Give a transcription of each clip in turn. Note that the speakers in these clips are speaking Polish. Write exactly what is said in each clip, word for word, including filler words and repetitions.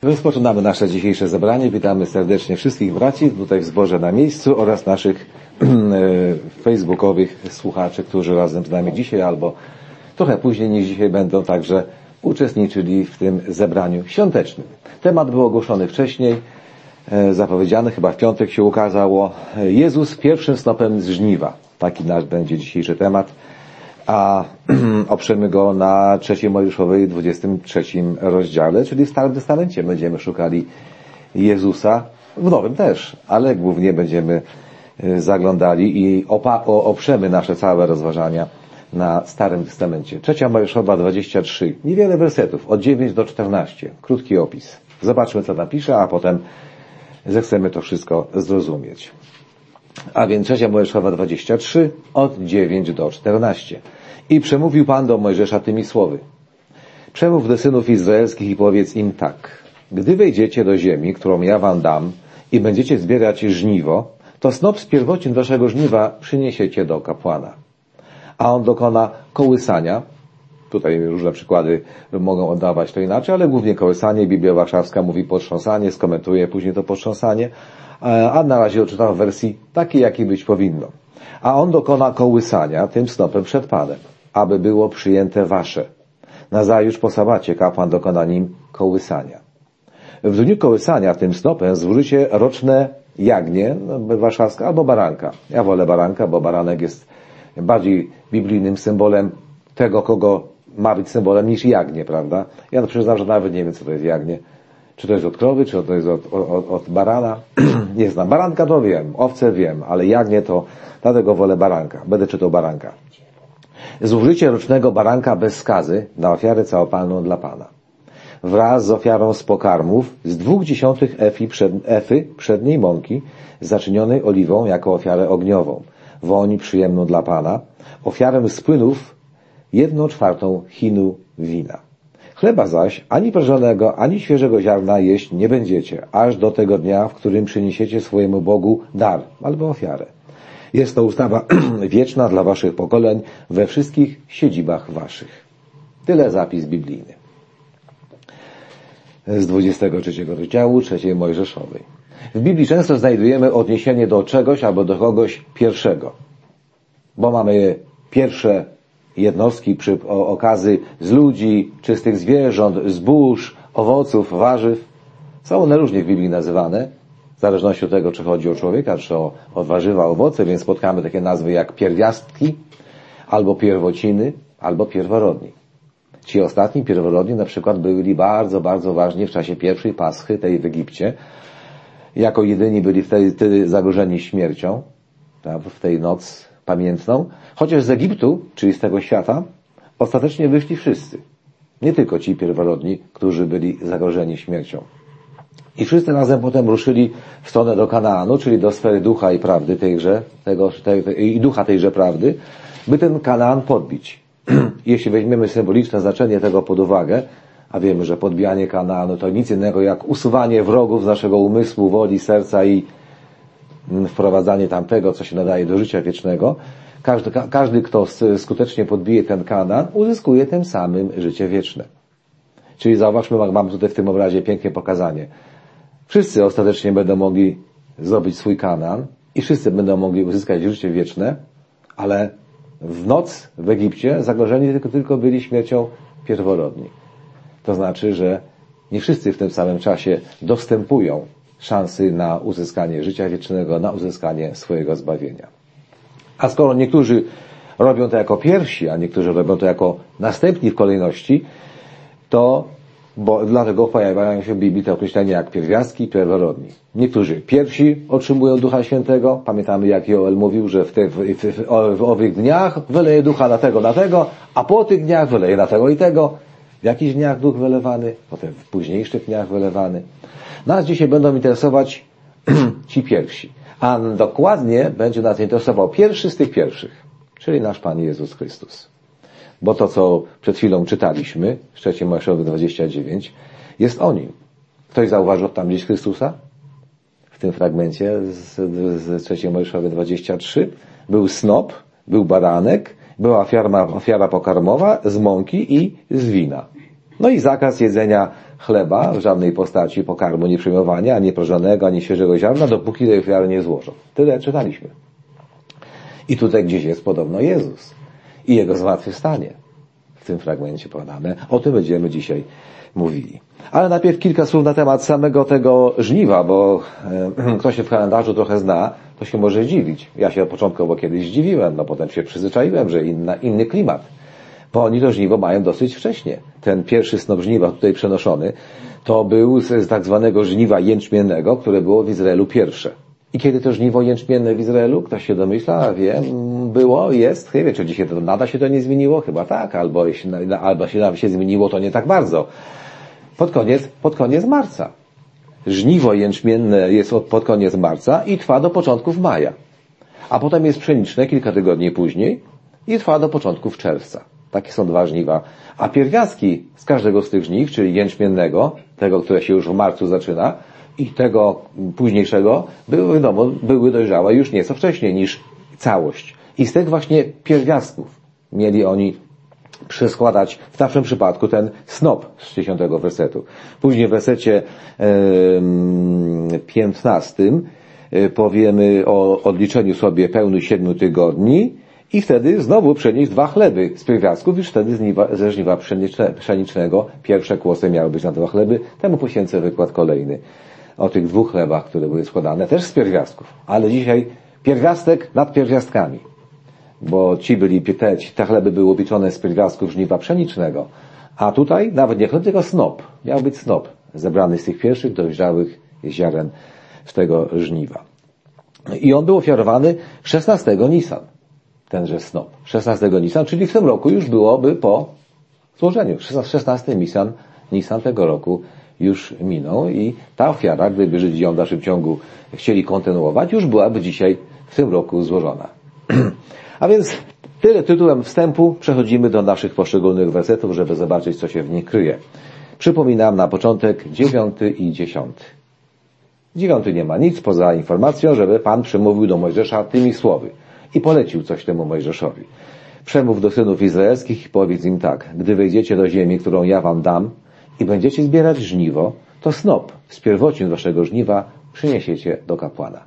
Rozpoczynamy nasze dzisiejsze zebranie. Witamy serdecznie wszystkich braci tutaj w zborze na miejscu oraz naszych facebookowych słuchaczy, którzy razem z nami dzisiaj albo trochę później niż dzisiaj będą także uczestniczyli w tym zebraniu świątecznym. Temat był ogłoszony wcześniej, zapowiedziany, chyba w piątek się ukazało. Jezus pierwszym snopem z żniwa. Taki nasz będzie dzisiejszy temat. A oprzemy go na trzeciej Mojżeszowej, dwudziestym trzecim rozdziale, czyli w Starym Testamencie będziemy szukali Jezusa, w Nowym też, ale głównie będziemy zaglądali i opa- oprzemy nasze całe rozważania na Starym Testamencie. Trzecia Mojżeszowa, dwadzieścia trzy, niewiele wersetów, od dziewięć do czternastu, krótki opis. Zobaczmy, co napisze, a potem zechcemy to wszystko zrozumieć. A więc trzecia Mojżeszowa, dwadzieścia trzy, od dziewięć do czternastu. I przemówił Pan do Mojżesza tymi słowy. Przemów do synów izraelskich i powiedz im tak. Gdy wejdziecie do ziemi, którą ja wam dam i będziecie zbierać żniwo, to snop z pierwocin waszego żniwa przyniesiecie do kapłana. A on dokona kołysania. Tutaj różne przykłady mogą oddawać to inaczej, ale głównie kołysanie. Biblia Warszawska mówi potrząsanie, skomentuje później to potrząsanie. A na razie odczytam w wersji takiej, jakiej być powinno. A on dokona kołysania tym snopem przed Panem, aby było przyjęte wasze. Nazajutrz po sabacie kapłan dokona nim kołysania. W dniu kołysania tym snopem złożycie roczne jagnię, warszawska, albo baranka. Ja wolę baranka, bo baranek jest bardziej biblijnym symbolem tego, kogo ma być symbolem niż jagnię, prawda? Ja to przyznam, że nawet nie wiem, co to jest jagnię. Czy to jest od krowy, czy to jest od, od, od barana? Nie znam. Baranka to wiem, owce wiem, ale jagnię to, dlatego wolę baranka. Będę czytał baranka. Zużycie rocznego baranka bez skazy na ofiarę całopalną dla Pana. Wraz z ofiarą z pokarmów z dwóch dziesiątych efy, przed, efy przedniej mąki zaczynionej oliwą jako ofiarę ogniową. Woń przyjemną dla Pana. Ofiarę z płynów jedną czwartą chinu wina. Chleba zaś ani prażonego, ani świeżego ziarna jeść nie będziecie, aż do tego dnia, w którym przyniesiecie swojemu Bogu dar albo ofiarę. Jest to ustawa wieczna dla waszych pokoleń we wszystkich siedzibach waszych. Tyle zapis biblijny. Z dwudziestego trzeciego rozdziału trzeciej Mojżeszowej. W Biblii często znajdujemy odniesienie do czegoś albo do kogoś pierwszego. Bo mamy pierwsze jednostki przy okazy z ludzi, czystych zwierząt, zbóż, owoców, warzyw. Są one różnie w Biblii nazywane, w zależności od tego, czy chodzi o człowieka, czy o, o warzywa, owoce, więc spotkamy takie nazwy jak pierwiastki, albo pierwociny, albo pierworodni. Ci ostatni, pierworodni, na przykład byli bardzo, bardzo ważni w czasie pierwszej Paschy, tej w Egipcie. Jako jedyni byli wtedy, wtedy zagrożeni śmiercią, tak, w tej noc pamiętną, chociaż z Egiptu, czyli z tego świata, ostatecznie wyszli wszyscy. Nie tylko ci pierworodni, którzy byli zagrożeni śmiercią. I wszyscy razem potem ruszyli w stronę do Kanaanu, czyli do sfery ducha i prawdy tejże, tego, tej, tej, i ducha tejże prawdy, by ten Kanaan podbić. Jeśli weźmiemy symboliczne znaczenie tego pod uwagę, a wiemy, że podbijanie Kanaanu to nic innego jak usuwanie wrogów z naszego umysłu, woli, serca i wprowadzanie tamtego, co się nadaje do życia wiecznego. Każdy, każdy, kto skutecznie podbije ten Kanaan, uzyskuje tym samym życie wieczne. Czyli zauważmy, mamy tutaj w tym obrazie pięknie pokazanie. Wszyscy ostatecznie będą mogli zdobyć swój Kanaan i wszyscy będą mogli uzyskać życie wieczne, ale w noc w Egipcie zagrożeni tylko, tylko byli śmiercią pierworodni. To znaczy, że nie wszyscy w tym samym czasie dostępują szansy na uzyskanie życia wiecznego, na uzyskanie swojego zbawienia. A skoro niektórzy robią to jako pierwsi, a niektórzy robią to jako następni w kolejności, to bo dlatego pojawiają się w Biblii te określenia jak pierwiastki i pierworodni. Niektórzy pierwsi otrzymują Ducha Świętego. Pamiętamy, jak Joel mówił, że w, te, w, w, w owych dniach wyleje Ducha na tego, na tego, a po tych dniach wyleje na tego i tego. W jakichś dniach Duch wylewany, potem w późniejszych dniach wylewany. Nas dzisiaj będą interesować ci pierwsi. A dokładnie będzie nas interesował pierwszy z tych pierwszych, czyli nasz Pan Jezus Chrystus. Bo to, co przed chwilą czytaliśmy, w trzeciej Mojżeszowej dwadzieścia dziewięć, jest o Nim. Ktoś zauważył tam gdzieś Chrystusa? W tym fragmencie z, z trzeciej Mojżeszowej dwadzieścia trzy był snop, był baranek, była ofiara, ofiara pokarmowa z mąki i z wina. No i zakaz jedzenia chleba w żadnej postaci pokarmu nie przyjmowania, ani prażonego, ani świeżego ziarna, dopóki tej ofiary nie złożą. Tyle czytaliśmy. I tutaj gdzieś jest podobno Jezus i Jego zmartwychwstanie. W tym fragmencie podane. O tym będziemy dzisiaj mówili. Ale najpierw kilka słów na temat samego tego żniwa, bo e, kto się w kalendarzu trochę zna, to się może zdziwić. Ja się początkowo kiedyś zdziwiłem, no potem się przyzwyczaiłem, że inna, inny klimat. Bo oni to żniwo mają dosyć wcześnie. Ten pierwszy snop żniwa tutaj przenoszony, to był z, z tak zwanego żniwa jęczmiennego, które było w Izraelu pierwsze. I kiedy to żniwo jęczmienne w Izraelu? Ktoś się domyśla, wie, było, jest, nie wiem, czy dzisiaj to nada się to nie zmieniło? Chyba tak, albo jeśli, albo się nawet się zmieniło, to nie tak bardzo. Pod koniec, pod koniec marca. Żniwo jęczmienne jest od, pod koniec marca i trwa do początków maja. A potem jest pszeniczne kilka tygodni później i trwa do początków czerwca. Takie są dwa żniwa. A pierwiastki z każdego z tych żniw, czyli jęczmiennego, tego, które się już w marcu zaczyna, i tego późniejszego, były, wiadomo, były dojrzałe już nieco wcześniej niż całość. I z tych właśnie pierwiastków mieli oni przeskładać w naszym przypadku ten snop z dziesiątego wersetu. Później w wersecie piętnastym powiemy o odliczeniu sobie pełnych siedmiu tygodni i wtedy znowu przenieść dwa chleby z pierwiastków, już wtedy ze żniwa pszenicznego pierwsze kłosy miały być na dwa chleby. Temu poświęcę wykład kolejny o tych dwóch chlebach, które były składane, też z pierwiastków. Ale dzisiaj pierwiastek nad pierwiastkami. Bo ci byli, te, te chleby były pieczone z pierwiastków żniwa pszenicznego. A tutaj nawet nie chleb, tylko snop. Miał być snop, zebrany z tych pierwszych dojrzałych ziaren z tego żniwa. I on był ofiarowany szesnastego Nisan. Tenże snop. szesnastego Nisan, czyli w tym roku już byłoby po złożeniu. szesnasty Nisan, Nisan tego roku już minął i ta ofiara, gdyby Żydzi ją w dalszym ciągu chcieli kontynuować, już byłaby dzisiaj w tym roku złożona. A więc tyle tytułem wstępu. Przechodzimy do naszych poszczególnych wersetów, żeby zobaczyć, co się w nich kryje. Przypominam na początek dziewiąty i dziesiąty. Dziewiąty nie ma nic poza informacją, żeby Pan przemówił do Mojżesza tymi słowy i polecił coś temu Mojżeszowi. Przemów do synów izraelskich i powiedz im tak: gdy wejdziecie do ziemi, którą ja wam dam i będziecie zbierać żniwo, to snop z pierwocin waszego żniwa przyniesiecie do kapłana.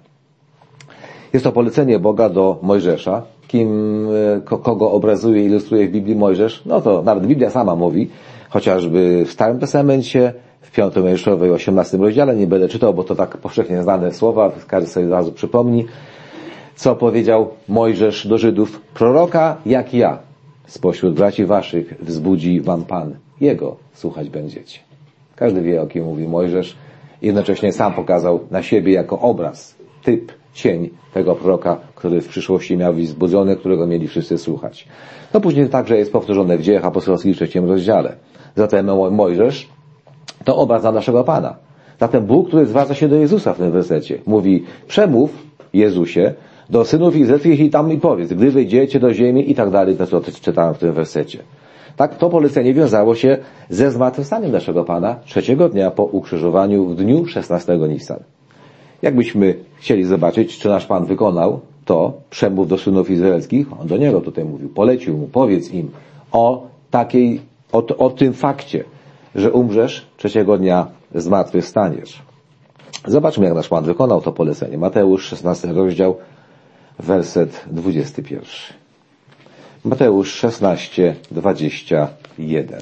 Jest to polecenie Boga do Mojżesza. Kim, kogo obrazuje i ilustruje w Biblii Mojżesz? No to nawet Biblia sama mówi, chociażby w Starym Testamencie, w piątej Mojżeszowej, osiemnastym rozdziale, nie będę czytał, bo to tak powszechnie znane słowa, każdy sobie od razu przypomni, co powiedział Mojżesz do Żydów: proroka jak ja spośród braci waszych wzbudzi wam Pan, Jego słuchać będziecie. Każdy wie, o kim mówi Mojżesz. Jednocześnie sam pokazał na siebie jako obraz, typ, cień tego proroka, który w przyszłości miał być wzbudzony, którego mieli wszyscy słuchać. No później także jest powtórzone w Dziejach Apostolskich w trzecim rozdziale. Zatem Mojżesz to obraz na naszego Pana. Zatem Bóg, który zwraca się do Jezusa w tym wersecie, mówi: przemów, Jezusie, do synów izraelskich i tam mi powiedz, gdy wyjdziecie do ziemi i tak dalej, to co czytałem w tym wersecie. Tak, to polecenie wiązało się ze zmartwychwstaniem naszego Pana trzeciego dnia po ukrzyżowaniu w dniu szesnastego Nisan. Jakbyśmy chcieli zobaczyć, czy nasz Pan wykonał to, przemów do synów izraelskich, on do niego tutaj mówił, polecił mu, powiedz im o takiej, o, o tym fakcie, że umrzesz, trzeciego dnia zmartwychwstaniesz. Zobaczmy, jak nasz Pan wykonał to polecenie. Mateusz, szesnasty rozdział, werset dwudziesty pierwszy. Mateusz szesnaście, dwadzieścia jeden.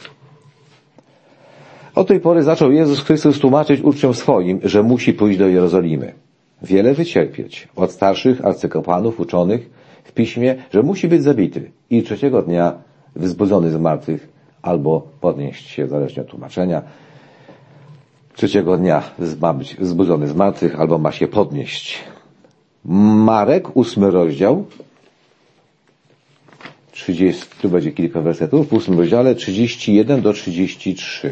Od tej pory zaczął Jezus Chrystus tłumaczyć uczniom swoim, że musi pójść do Jerozolimy, wiele wycierpieć od starszych arcykapłanów uczonych w piśmie, że musi być zabity i trzeciego dnia wzbudzony z martwych albo podnieść się, zależnie od tłumaczenia. Trzeciego dnia ma być wzbudzony z martwych albo ma się podnieść. Marek, ósmy rozdział, trzydziesty, tu będzie kilka wersetów, w ósmym rozdziale trzydzieści jeden do trzydziestu trzech.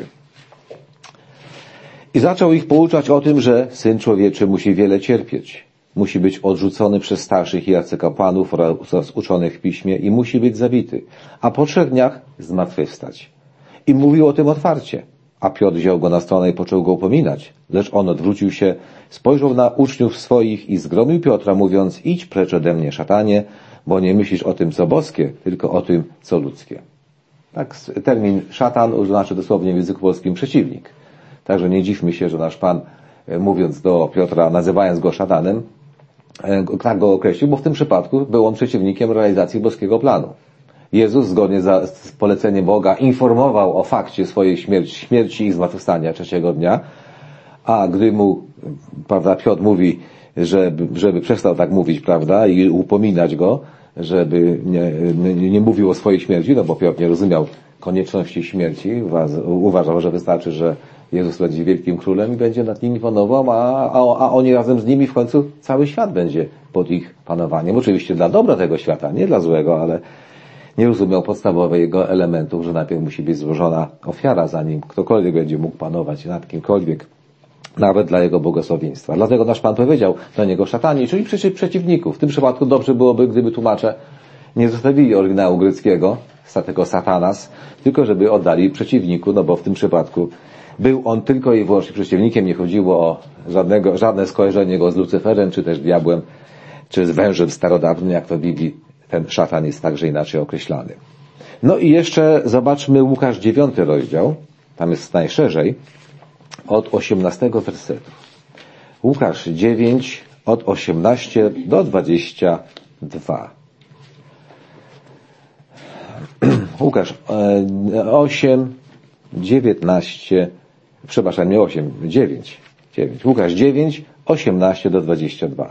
I zaczął ich pouczać o tym, że Syn Człowieczy musi wiele cierpieć. Musi być odrzucony przez starszych i arcykapłanów oraz uczonych w piśmie i musi być zabity, a po trzech dniach zmartwychwstać. I mówił o tym otwarcie. A Piotr wziął go na stronę i począł go upominać. Lecz on odwrócił się, spojrzał na uczniów swoich i zgromił Piotra, mówiąc: idź precz ode mnie, szatanie, bo nie myślisz o tym, co boskie, tylko o tym, co ludzkie. Tak, termin szatan znaczy dosłownie w języku polskim przeciwnik. Także nie dziwmy się, że nasz Pan, mówiąc do Piotra, nazywając go szatanem, tak go określił, bo w tym przypadku był on przeciwnikiem realizacji boskiego planu. Jezus, zgodnie z poleceniem Boga, informował o fakcie swojej śmierci, śmierci i zmartwychwstania trzeciego dnia, a gdy mu, prawda, Piotr mówi, żeby, żeby przestał tak mówić, prawda, i upominać go, żeby nie, nie, nie mówił o swojej śmierci, no bo Piotr nie rozumiał konieczności śmierci, uważał, że wystarczy, że Jezus będzie wielkim królem i będzie nad nimi panował, a, a, a oni razem z nimi w końcu cały świat będzie pod ich panowaniem. Oczywiście dla dobra tego świata, nie dla złego, ale nie rozumiał podstawowego elementu, że najpierw musi być złożona ofiara, zanim ktokolwiek będzie mógł panować nad kimkolwiek, nawet dla jego błogosławieństwa. Dlatego nasz Pan powiedział dla niego szatani, czyli przecież przeciwników. W tym przypadku dobrze byłoby, gdyby tłumacze nie zostawili oryginału greckiego, tego satanas, tylko żeby oddali przeciwniku, no bo w tym przypadku był on tylko i wyłącznie przeciwnikiem, nie chodziło o żadnego, żadne skojarzenie go z Lucyferem, czy też diabłem, czy z wężem starodawnym, jak to w Biblii ten szatan jest także inaczej określany. No i jeszcze zobaczmy Łukasz dziewiąty rozdział, tam jest najszerzej, od osiemnastego wersetu. Łukasz dziewięć, od osiemnastego do dwudziestego drugiego. Łukasz osiem, dziewiętnaście, przepraszam, nie osiem, dziewięć, dziewięć. Łukasz dziewięć, osiemnaście do dwudziestego drugiego.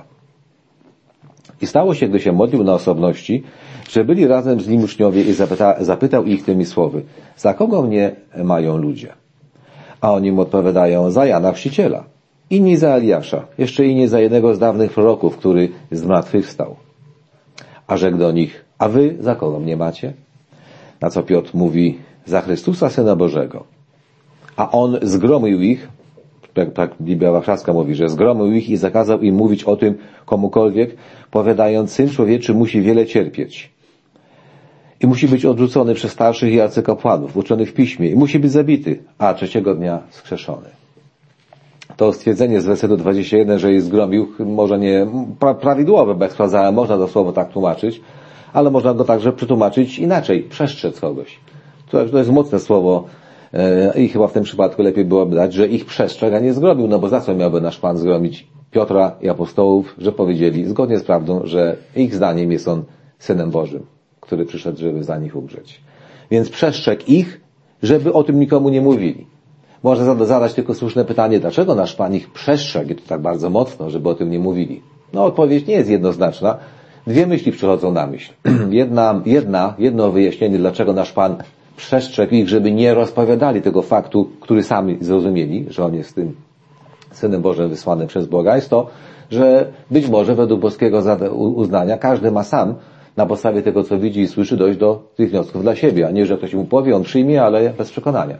I stało się, gdy się modlił na osobności, że byli razem z nim uczniowie i zapyta, zapytał ich tymi słowy: za kogo mnie mają ludzie? A oni mu odpowiadają: za Jana Chrzciciela, inni za Eliasza, jeszcze inni za jednego z dawnych proroków, który zmartwychwstał. A rzekł do nich: a wy za kogo mnie macie? Na co Piotr mówi: za Chrystusa, Syna Bożego. A on zgromił ich, tak Biblia Warszawska mówi, że zgromił ich i zakazał im mówić o tym komukolwiek, powiadając: Syn Człowieczy musi wiele cierpieć i musi być odrzucony przez starszych i arcykapłanów, uczonych w piśmie, i musi być zabity, a trzeciego dnia wskrzeszony. To stwierdzenie z wersetu dwudziestego pierwszego, że ich zgromił, może nie pra- prawidłowe, bo jak sprawdzałem, można to słowo tak tłumaczyć, ale można go także przetłumaczyć inaczej, przestrzec kogoś. To, to jest mocne słowo e, i chyba w tym przypadku lepiej byłoby dać, że ich przestrzegł, a nie zgromił, no bo za co miałby nasz Pan zgromić Piotra i apostołów, że powiedzieli zgodnie z prawdą, że ich zdaniem jest on Synem Bożym, który przyszedł, żeby za nich umrzeć. Więc przestrzegł ich, żeby o tym nikomu nie mówili. Można zadać tylko słuszne pytanie, dlaczego nasz Pan ich przestrzegł, i to tak bardzo mocno, żeby o tym nie mówili. No odpowiedź nie jest jednoznaczna. Dwie myśli przychodzą na myśl. Jedna, jedna, jedno wyjaśnienie, dlaczego nasz Pan przestrzegł ich, żeby nie rozpowiadali tego faktu, który sami zrozumieli, że On jest tym Synem Bożym wysłanym przez Boga, jest to, że być może według boskiego uznania każdy ma sam na podstawie tego, co widzi i słyszy, dojść do tych wniosków dla siebie, a nie, że ktoś mu powie, on przyjmie, ale bez przekonania.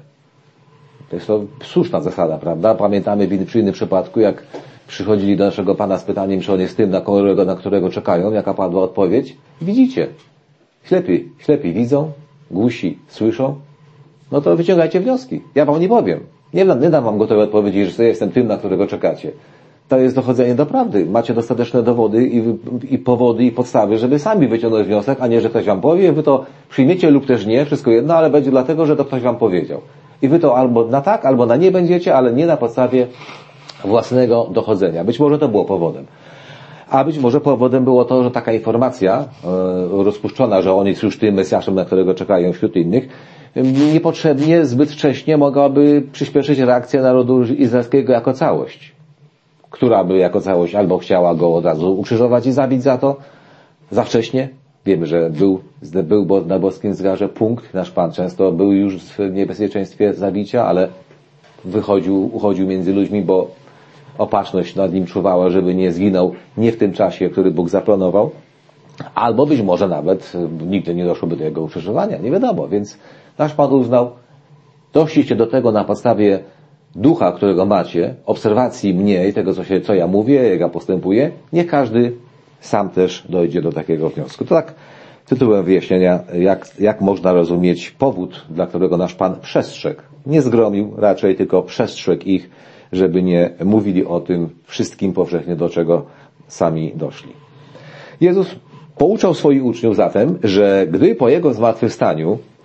To jest to słuszna zasada, prawda? Pamiętamy przy innym przypadku, jak przychodzili do naszego Pana z pytaniem, czy On jest tym, na którego, na którego czekają, jaka padła odpowiedź. Widzicie. Ślepi, ślepi widzą, głusi słyszą. No to wyciągajcie wnioski. Ja wam nie powiem. Nie, nie dam wam gotowej odpowiedzi, że ja jestem tym, na którego czekacie. To jest dochodzenie do prawdy. Macie dostateczne dowody i, i powody i podstawy, żeby sami wyciągnąć wniosek, a nie, że ktoś wam powie, wy to przyjmiecie lub też nie, wszystko jedno, ale będzie dlatego, że to ktoś wam powiedział. I wy to albo na tak, albo na nie będziecie, ale nie na podstawie własnego dochodzenia. Być może to było powodem. A być może powodem było to, że taka informacja e, rozpuszczona, że on jest już tym Mesjaszem, na którego czekają wśród innych, niepotrzebnie, zbyt wcześnie mogłaby przyspieszyć reakcję narodu izraelskiego jako całość, która by jako całość albo chciała go od razu ukrzyżować i zabić za to, za wcześnie. Wiemy, że był, był na boskim zgarze punkt, nasz Pan często był już w niebezpieczeństwie zabicia, ale wychodził, uchodził między ludźmi, bo opatrzność nad nim czuwała, żeby nie zginął nie w tym czasie, który Bóg zaplanował, albo być może nawet nigdy nie doszłoby do jego ukrzyżowania, nie wiadomo, więc nasz Pan uznał, doszliście do tego na podstawie ducha, którego macie, obserwacji mnie i tego, co, się, co ja mówię, jak ja postępuję, niech każdy sam też dojdzie do takiego wniosku. To tak tytułem wyjaśnienia, jak, jak można rozumieć powód, dla którego nasz Pan przestrzegł. Nie zgromił, raczej tylko przestrzegł ich, żeby nie mówili o tym wszystkim powszechnie, do czego sami doszli. Jezus pouczał swoich uczniów zatem, że gdy po Jego zmartwychwstaniu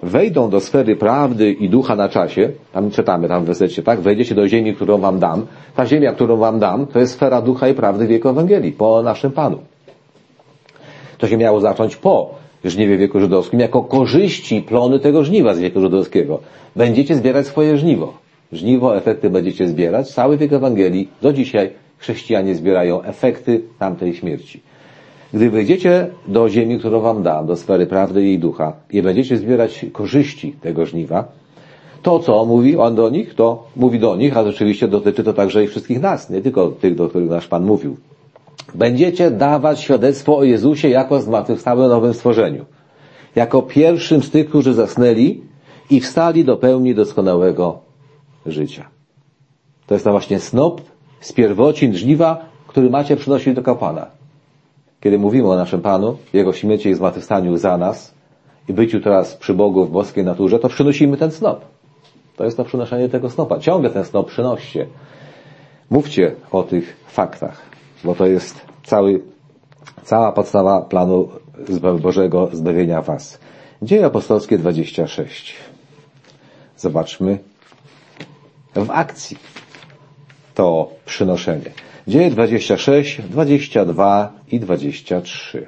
wejdą do sfery prawdy i ducha na czasie, tam czytamy tam w wersecie, tak? Wejdziecie do ziemi, którą wam dam. Ta ziemia, którą wam dam, to jest sfera ducha i prawdy wieku Ewangelii, po naszym Panu. To się miało zacząć po żniwie wieku żydowskim, jako korzyści, plony tego żniwa z wieku żydowskiego. Będziecie zbierać swoje żniwo. Żniwo, efekty będziecie zbierać. Cały wiek Ewangelii, do dzisiaj chrześcijanie zbierają efekty tamtej śmierci. Gdy wejdziecie do ziemi, którą wam dam, do sfery prawdy i ducha, i będziecie zbierać korzyści tego żniwa, to co mówi on do nich, to mówi do nich, a rzeczywiście dotyczy to także i wszystkich nas, nie tylko tych, do których nasz Pan mówił. Będziecie dawać świadectwo o Jezusie jako zmartwychwstałym nowym stworzeniu. Jako pierwszym z tych, którzy zasnęli i wstali do pełni doskonałego życia. To jest to właśnie snop z pierwocin żniwa, który macie przynosić do kapłana. Kiedy mówimy o naszym Panu, Jego śmierci i zmartwychwstaniu za nas i byciu teraz przy Bogu w boskiej naturze, to przynosimy ten snop. To jest to przynoszenie tego snopa. Ciągle ten snop przynoście. Mówcie o tych faktach, bo to jest cały, cała podstawa planu Bożego zbawienia was. Dzieje apostolskie dwadzieścia sześć. Zobaczmy w akcji to przynoszenie. Dzieje dwadzieścia sześć, dwadzieścia dwa i dwadzieścia trzy.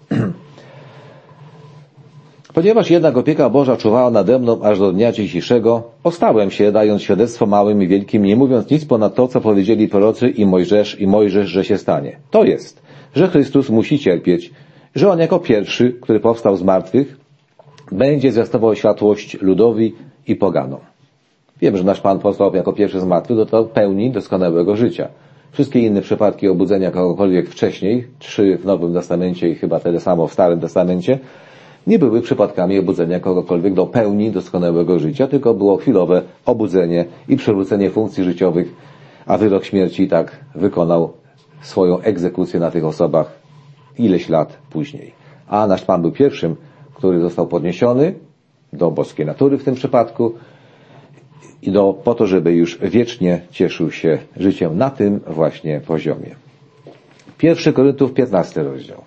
Ponieważ jednak opieka Boża czuwała nade mną aż do dnia dzisiejszego, ostałem się, dając świadectwo małym i wielkim, nie mówiąc nic ponad to, co powiedzieli prorocy i Mojżesz i Mojżesz, że się stanie. To jest, że Chrystus musi cierpieć, że On jako pierwszy, który powstał z martwych, będzie zwiastował światłość ludowi i poganom. Wiem, że nasz Pan powstał jako pierwszy z martwych do to pełni doskonałego życia. Wszystkie inne przypadki obudzenia kogokolwiek wcześniej, trzy w Nowym Testamencie i chyba tyle samo w Starym Testamencie, nie były przypadkami obudzenia kogokolwiek do pełni doskonałego życia, tylko było chwilowe obudzenie i przywrócenie funkcji życiowych, a wyrok śmierci i tak wykonał swoją egzekucję na tych osobach ileś lat później. A nasz Pan był pierwszym, który został podniesiony do boskiej natury w tym przypadku i do, po to, żeby już wiecznie cieszył się życiem na tym właśnie poziomie. Pierwszy Koryntiów, piętnasty rozdział.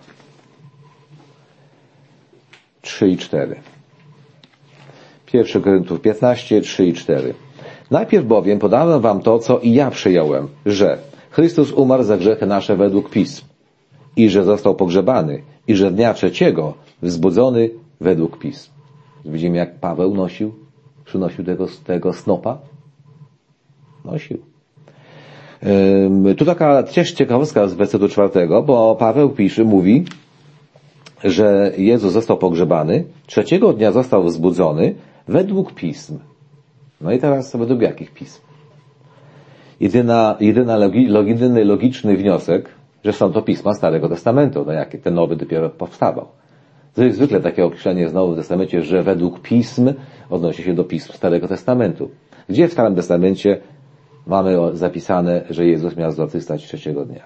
trzy i cztery. Pierwszy Koryntiów piętnaście, trzy i cztery. Najpierw bowiem podałem wam to, co i ja przyjąłem, że Chrystus umarł za grzechy nasze według Pism i że został pogrzebany i że dnia trzeciego wzbudzony według Pism. Widzimy, jak Paweł nosił, przynosił tego, tego snopa? Nosił. Ym, tu taka też ciekawostka z wersetu czwartego, bo Paweł pisze, mówi, że Jezus został pogrzebany, trzeciego dnia został wzbudzony według Pism. No i teraz według jakich Pism? Jedyna, jedyna logi, jedyny logiczny wniosek, że są to Pisma Starego Testamentu, no jak ten nowy dopiero powstawał. To jest zwykle takie określenie w Nowym Testamencie, że według Pism odnosi się do Pism Starego Testamentu. Gdzie w Starym Testamencie mamy zapisane, że Jezus miał zmartwychwstać trzeciego dnia?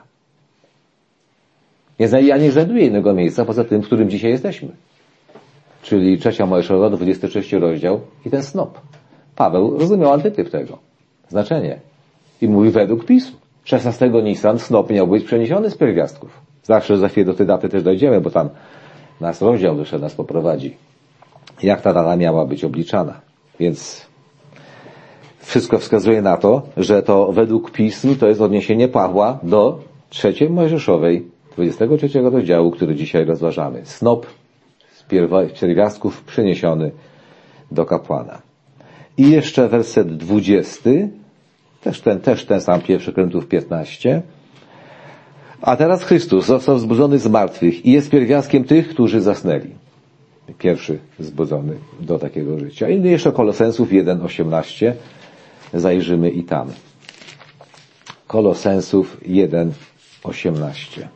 Nie, ja nie znajduję innego miejsca poza tym, w którym dzisiaj jesteśmy. Czyli trzecia Mojżeszowa, dwudziesty trzeci rozdział i ten snop. Paweł rozumiał antytyp tego. Znaczenie. I mówi według Pism. szesnastego Nisan snop miał być przeniesiony z pierwiastków. Zawsze za chwilę do tej daty też dojdziemy, bo tam nas rozdział jeszcze nas poprowadzi. Jak ta data miała być obliczana. Więc wszystko wskazuje na to, że to według Pism to jest odniesienie Pawła do trzeciej Mojżeszowej, dwudziestego trzeciego rozdziału, który dzisiaj rozważamy. Snop z pierwiastków przeniesiony do kapłana. I jeszcze werset dwudziesty, też ten, też ten sam pierwszy Koryntiów piętnaście. A teraz Chrystus został wzbudzony z martwych i jest pierwiastkiem tych, którzy zasnęli. Pierwszy wzbudzony do takiego życia. I jeszcze Kolosensów jeden, osiemnaście. Zajrzymy i tam. Kolosensów jeden, osiemnaście.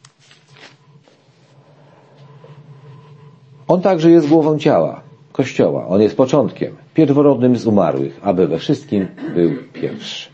On także jest głową ciała, Kościoła. On jest początkiem, pierworodnym z umarłych, aby we wszystkim był pierwszy.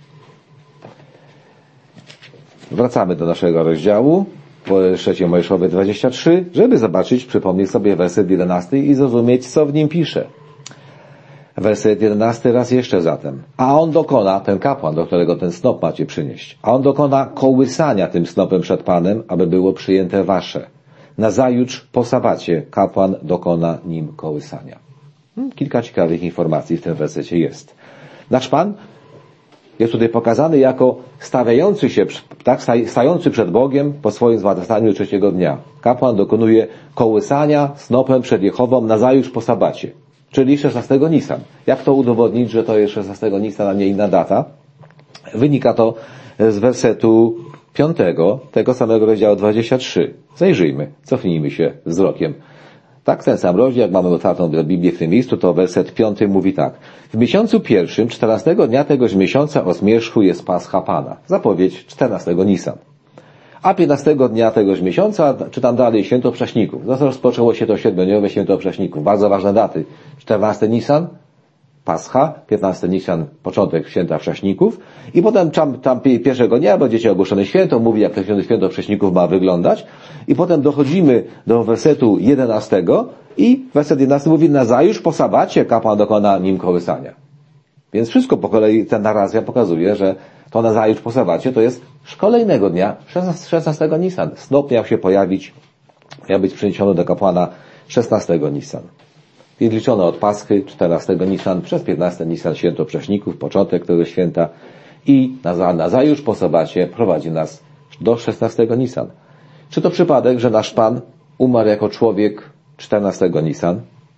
Wracamy do naszego rozdziału, po trzeciej Mojżeszowej dwadzieścia trzy, żeby zobaczyć, przypomnieć sobie werset jedenasty i zrozumieć, co w nim pisze. Werset jedenasty raz jeszcze zatem. A on dokona, ten kapłan, do którego ten snop macie przynieść, a on dokona kołysania tym snopem przed Panem, aby było przyjęte wasze. Nazajutrz po sabacie kapłan dokona nim kołysania. Kilka ciekawych informacji w tym wersecie jest. Nasz Pan jest tutaj pokazany jako stawiający się, tak, stający przed Bogiem po swoim zmartwychwstaniu trzeciego dnia. Kapłan dokonuje kołysania snopem przed Jehową nazajutrz po sabacie, czyli szesnastego Nisan. Jak to udowodnić, że to jest szesnastego Nisan, a nie inna data? Wynika to z wersetu piątego, tego samego rozdziału dwudziestego trzeciego. Zajrzyjmy, cofnijmy się wzrokiem. Tak, ten sam rozdział, jak mamy otwartą Biblię w tym miejscu, to werset piąty mówi tak. W miesiącu pierwszym, czternastego dnia tegoż miesiąca o zmierzchu jest Pascha Pana. Zapowiedź czternastego Nisan. A piętnastego dnia tegoż miesiąca, czytam dalej, święto Prześników. No to rozpoczęło się to siedmiodniowe święto Prześników. Bardzo ważne daty. czternasty Nisan, Pascha, piętnasty Nisan, początek święta Prześników i potem tam, tam pierwszego dnia będziecie ogłoszone święto, mówi jak to święto Prześników ma wyglądać i potem dochodzimy do wersetu jedenastego i werset jedenasty mówi nazajutrz po sabacie kapłan dokona nim kołysania. Więc wszystko po kolei, ta narracja pokazuje, że to nazajutrz po sabacie to jest kolejnego dnia, szesnastego Nisan. Snop miał się pojawić, miał być przyniesiony do kapłana szesnastego Nisan. I liczono od Paschy, czternastego Nisan, przez piętnasty Nisan święto Prześników, początek tego święta i nazajutrz po sabacie prowadzi nas do szesnastego Nisan. Czy to przypadek, że nasz Pan umarł jako człowiek czternastego Nisan?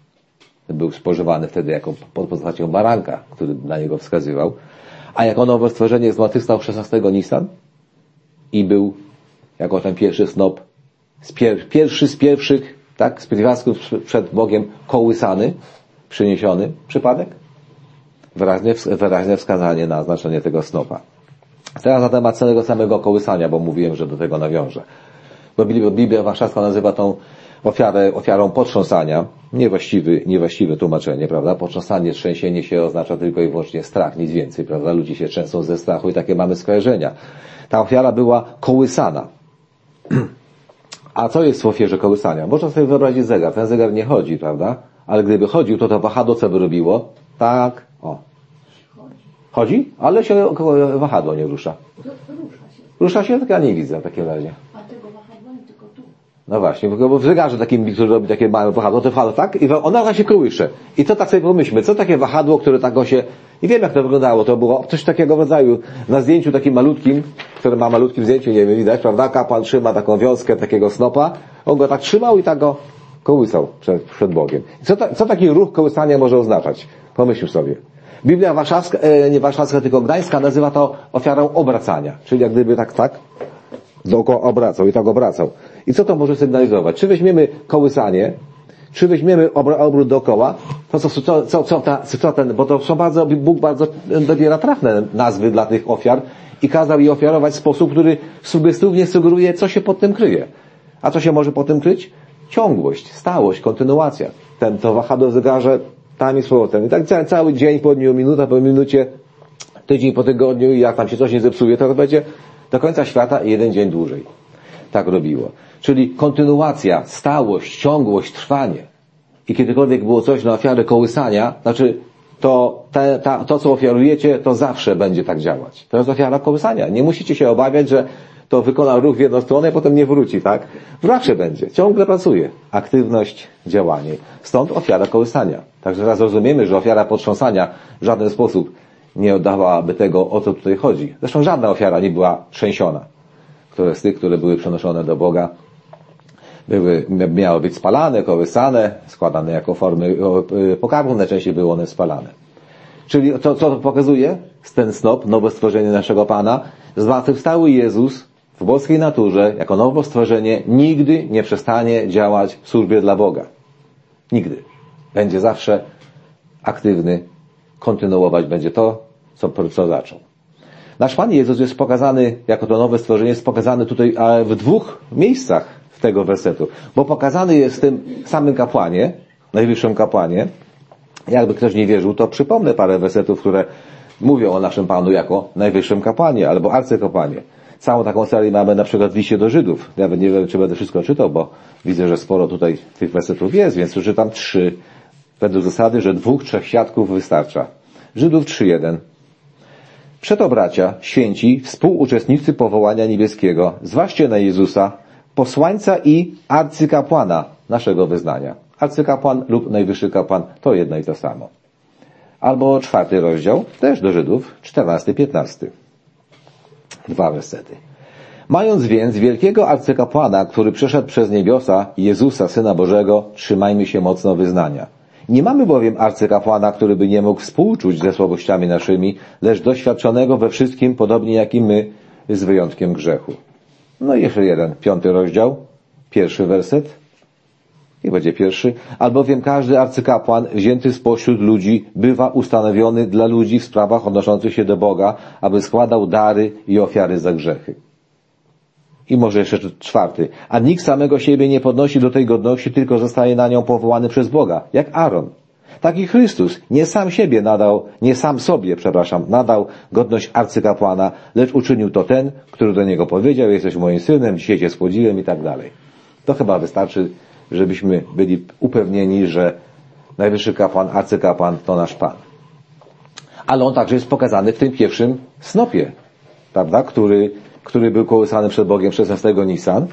Był spożywany wtedy jako pod postacią baranka, który na niego wskazywał, a jako nowe stworzenie zmartwychwstał szesnastego Nisan i był jako ten pierwszy snop, pierwszy z pierwszych, tak, z pierwiastków przed Bogiem kołysany, przyniesiony. Przypadek? Wyraźne, wyraźne wskazanie na znaczenie tego snopa. Teraz na temat całego samego kołysania, bo mówiłem, że do tego nawiążę. Bo Biblia Warszawska nazywa tą ofiarę ofiarą potrząsania. Niewłaściwy, niewłaściwe tłumaczenie, prawda? Potrząsanie, trzęsienie się oznacza tylko i wyłącznie strach, nic więcej, prawda? Ludzie się trzęsą ze strachu i takie mamy skojarzenia. Ta ofiara była kołysana. A co jest w ofierze kołysania? Można sobie wyobrazić zegar. Ten zegar nie chodzi, prawda? Ale gdyby chodził, to to wahadło co by robiło? Tak, o. Chodzi? Ale się wahadło nie rusza. Rusza się. Rusza się? Tak ja nie widzę w takim razie. A tego wahadła nie tylko tu. No właśnie, bo w zegarze takim, który robi takie małe wahadło, to wahadło, tak? I ona się kołysze. I to tak sobie pomyślmy, co takie wahadło, które tak się... I wiem jak to wyglądało, to było coś takiego w rodzaju, na zdjęciu takim malutkim, które ma malutkim zdjęciu, nie wiem, widać, prawda? Kapłan trzyma taką wiązkę takiego snopa, on go tak trzymał i tak go kołysał przed, przed Bogiem. Co, ta, co taki ruch kołysania może oznaczać? Pomyśl sobie. Biblia warszawska, e, nie warszawska, tylko gdańska nazywa to ofiarą obracania. Czyli jak gdyby tak, tak, dookoła obracał i tak obracał. I co to może sygnalizować? Czy weźmiemy kołysanie, czy weźmiemy obrót dookoła, to co, co, co, co, ta, co ten, bo to są bardzo, Bóg bardzo dobiera trafne nazwy dla tych ofiar i kazał je ofiarować w sposób, który sugestywnie sugeruje, co się pod tym kryje. A co się może pod tym kryć? Ciągłość, stałość, kontynuacja. Ten, to wahadło w zegarze, tam i z powrotem. I tak cały, cały dzień po dniu, minuta po minucie, tydzień po tygodniu i jak tam się coś nie zepsuje, to będzie do końca świata i jeden dzień dłużej. Tak robiło. Czyli kontynuacja, stałość, ciągłość, trwanie. I kiedykolwiek było coś na ofiarę kołysania, znaczy to, te, ta, to co ofiarujecie, to zawsze będzie tak działać. To jest ofiara kołysania. Nie musicie się obawiać, że to wykona ruch w jedną stronę, a potem nie wróci, tak? Zawsze będzie. Ciągle pracuje. Aktywność, działanie. Stąd ofiara kołysania. Także teraz rozumiemy, że ofiara potrząsania w żaden sposób nie oddawałaby tego, o co tutaj chodzi. Zresztą żadna ofiara nie była trzęsiona. Które z tych, które były przenoszone do Boga, były, miały być spalane, kołysane, składane jako formy pokarmu, najczęściej były one spalane. Czyli to, co to pokazuje? Ten snop, nowe stworzenie naszego Pana, zmartwychwstały Jezus w boskiej naturze, jako nowe stworzenie, nigdy nie przestanie działać w służbie dla Boga. Nigdy. Będzie zawsze aktywny, kontynuować będzie to, co, co zaczął. Nasz Pan Jezus jest pokazany, jako to nowe stworzenie, jest pokazany tutaj w dwóch miejscach w tego wersetu. Bo pokazany jest w tym samym kapłanie, najwyższym kapłanie. Jakby ktoś nie wierzył, to przypomnę parę wersetów, które mówią o naszym Panu jako najwyższym kapłanie albo arcykapłanie. Całą taką serię mamy na przykład w liście do Żydów. Nawet nie wiem, czy będę wszystko czytał, bo widzę, że sporo tutaj tych wersetów jest, więc przeczytam trzy. Według zasady, że dwóch, trzech świadków wystarcza. Żydów trzy jeden. Przeto bracia, święci, współuczestnicy powołania niebieskiego, zważcie na Jezusa, posłańca i arcykapłana naszego wyznania. Arcykapłan lub najwyższy kapłan to jedno i to samo. Albo czwarty rozdział, też do Żydów, czternasty, piętnasty. Dwa wersety. Mając więc wielkiego arcykapłana, który przeszedł przez niebiosa, Jezusa, Syna Bożego, trzymajmy się mocno wyznania. Nie mamy bowiem arcykapłana, który by nie mógł współczuć ze słabościami naszymi, lecz doświadczonego we wszystkim, podobnie jak i my, z wyjątkiem grzechu. No i jeszcze jeden, piąty rozdział, pierwszy werset. I będzie pierwszy. Albowiem każdy arcykapłan wzięty spośród ludzi bywa ustanowiony dla ludzi w sprawach odnoszących się do Boga, aby składał dary i ofiary za grzechy. I może jeszcze czwarty. A nikt samego siebie nie podnosi do tej godności, tylko zostaje na nią powołany przez Boga, jak Aaron. Tak i Chrystus nie sam siebie nadał, nie sam sobie, przepraszam, nadał godność arcykapłana, lecz uczynił to ten, który do niego powiedział, jesteś moim synem, dzisiaj cię spłodziłem i tak dalej. To chyba wystarczy, żebyśmy byli upewnieni, że najwyższy kapłan, arcykapłan to nasz Pan. Ale on także jest pokazany w tym pierwszym snopie, prawda, który, który był kołysany przed Bogiem szesnastego Nisan.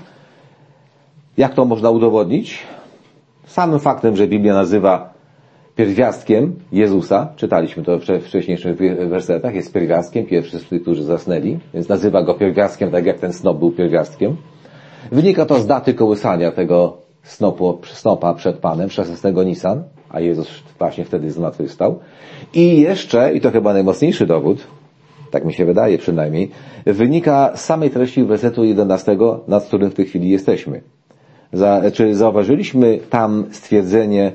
Jak to można udowodnić? Samym faktem, że Biblia nazywa pierwiastkiem Jezusa, czytaliśmy to w wcześniejszych wersetach, jest pierwiastkiem, pierwszy z tych, którzy zasnęli, więc nazywa go pierwiastkiem, tak jak ten snop był pierwiastkiem. Wynika to z daty kołysania tego snopu, snopa przed Panem, szesnastego Nisan, a Jezus właśnie wtedy zmartwychwstał. I jeszcze, i to chyba najmocniejszy dowód, tak mi się wydaje przynajmniej, wynika z samej treści wersetu jedenastego, nad którym w tej chwili jesteśmy. Za, czy zauważyliśmy tam stwierdzenie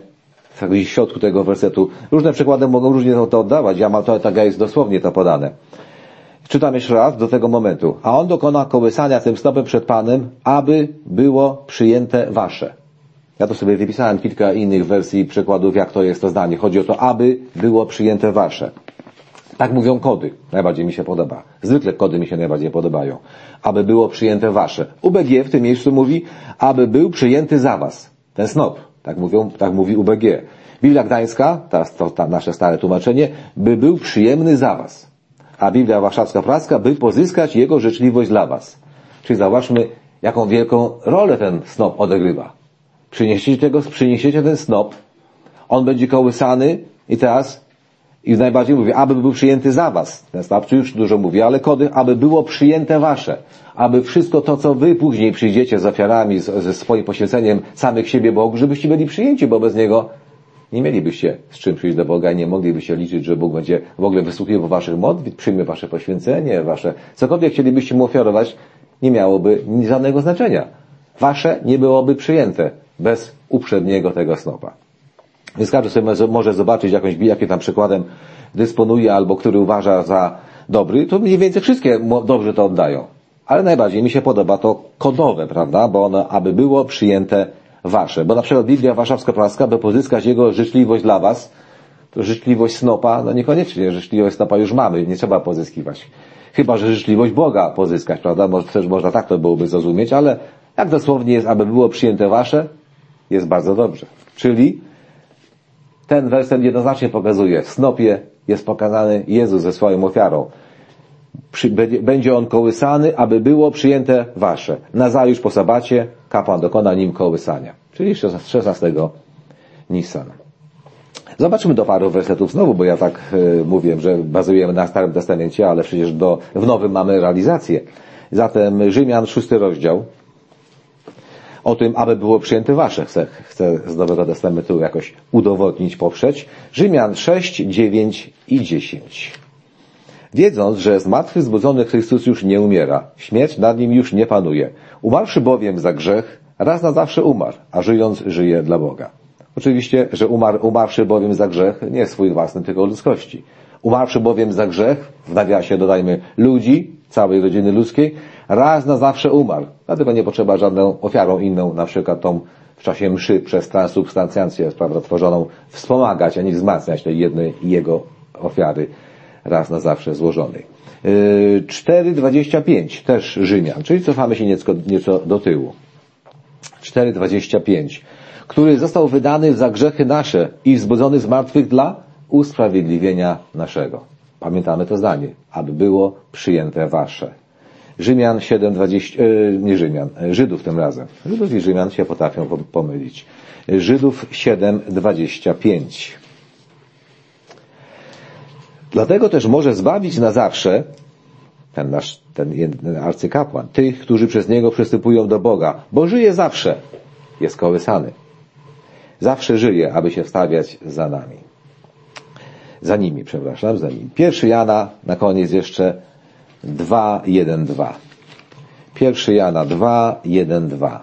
w środku tego wersetu? Różne przykłady mogą różnie to oddawać, ja mam to, tak jest dosłownie to podane. Czytam jeszcze raz do tego momentu. A on dokona kołysania tym snopem przed Panem, aby było przyjęte wasze. Ja to sobie wypisałem kilka innych wersji i przykładów, jak to jest to zdanie. Chodzi o to, aby było przyjęte wasze. Tak mówią kody. Najbardziej mi się podoba. Zwykle kody mi się najbardziej podobają. Aby było przyjęte wasze. U B G w tym miejscu mówi, aby był przyjęty za was. Ten snop. Tak mówią, tak mówi U B G. Biblia Gdańska, teraz to, to nasze stare tłumaczenie, by był przyjemny za was. A Biblia Warszawska Praska, by pozyskać Jego życzliwość dla was. Czyli zauważmy, jaką wielką rolę ten snop odegrywa. Przyniesiecie, tego, przyniesiecie ten snop, on będzie kołysany i teraz, i najbardziej mówię, aby był przyjęty za was. Ten snop, czy już dużo mówi, ale kody, aby było przyjęte wasze. Aby wszystko to, co wy później przyjdziecie z ofiarami, z, ze swoim poświęceniem samych siebie Bogu, żebyście byli przyjęci, bo bez Niego nie mielibyście z czym przyjść do Boga i nie moglibyście liczyć, że Bóg będzie w ogóle wysłuchiwał waszych modlitw, przyjmie wasze poświęcenie, wasze, cokolwiek chcielibyście Mu ofiarować, nie miałoby żadnego znaczenia. Wasze nie byłoby przyjęte bez uprzedniego tego snopa. Więc każdy sobie może zobaczyć jakąś, jakim tam przykładem dysponuje albo który uważa za dobry, to mniej więcej wszystkie dobrze to oddają. Ale najbardziej mi się podoba to kodowe, prawda, bo ono, aby było przyjęte wasze. Bo na przykład Biblia Warszawska Praska, by pozyskać Jego życzliwość dla was, to życzliwość snopa, no niekoniecznie, życzliwość snopa już mamy, nie trzeba pozyskiwać. Chyba że życzliwość Boga pozyskać, prawda, może, też można tak to byłoby zrozumieć, ale jak dosłownie jest, aby było przyjęte wasze, jest bardzo dobrze. Czyli ten werset jednoznacznie pokazuje, w snopie jest pokazany Jezus ze swoją ofiarą. Przy, będzie on kołysany, aby było przyjęte wasze. Nazajutrz po sabacie kapłan dokona nim kołysania. Czyli szesnastego Nisan. Zobaczmy do paru wersetów znowu, bo ja tak y, mówię, że bazujemy na Starym Testamencie, ale przecież do, w Nowym mamy realizację. Zatem Rzymian, szósty rozdział. O tym, aby było przyjęte wasze. Chcę, chcę z Nowego Testamentu jakoś udowodnić, poprzeć. Rzymian sześć, dziewięć i dziesięć. Wiedząc, że zmartwychwzbudzony Chrystus już nie umiera, śmierć nad nim już nie panuje. Umarłszy bowiem za grzech, raz na zawsze umarł, a żyjąc żyje dla Boga. Oczywiście, że umarł, umarłszy bowiem za grzech, nie swój własny, tylko ludzkości. Umarłszy bowiem za grzech, w nawiasie dodajmy ludzi, całej rodziny ludzkiej, raz na zawsze umarł. Dlatego nie potrzeba żadną ofiarą inną, na przykład tą w czasie mszy przez transubstancjację, prawda, tworzoną, wspomagać, a nie wzmacniać tej jednej jego ofiary raz na zawsze złożonej. cztery, dwadzieścia pięć, też Rzymian, czyli cofamy się nieco, nieco do tyłu. cztery, dwadzieścia pięć, który został wydany za grzechy nasze i wzbudzony z martwych dla usprawiedliwienia naszego. Pamiętamy to zdanie, aby było przyjęte wasze. Rzymian siedem dwadzieścia, yy, nie Rzymian, Żydów tym razem. Żydów i Rzymian się potrafią pomylić. Żydów siedem dwadzieścia pięć. Dlatego też może zbawić na zawsze ten nasz, ten jeden arcykapłan, tych, którzy przez niego przystępują do Boga, bo żyje zawsze, jest kołysany. Zawsze żyje, aby się wstawiać za nami. Za nimi, przepraszam, za nimi. Pierwszy Jana, na koniec jeszcze dwa, jeden, dwa. Pierwszy Jana dwa, jeden, dwa.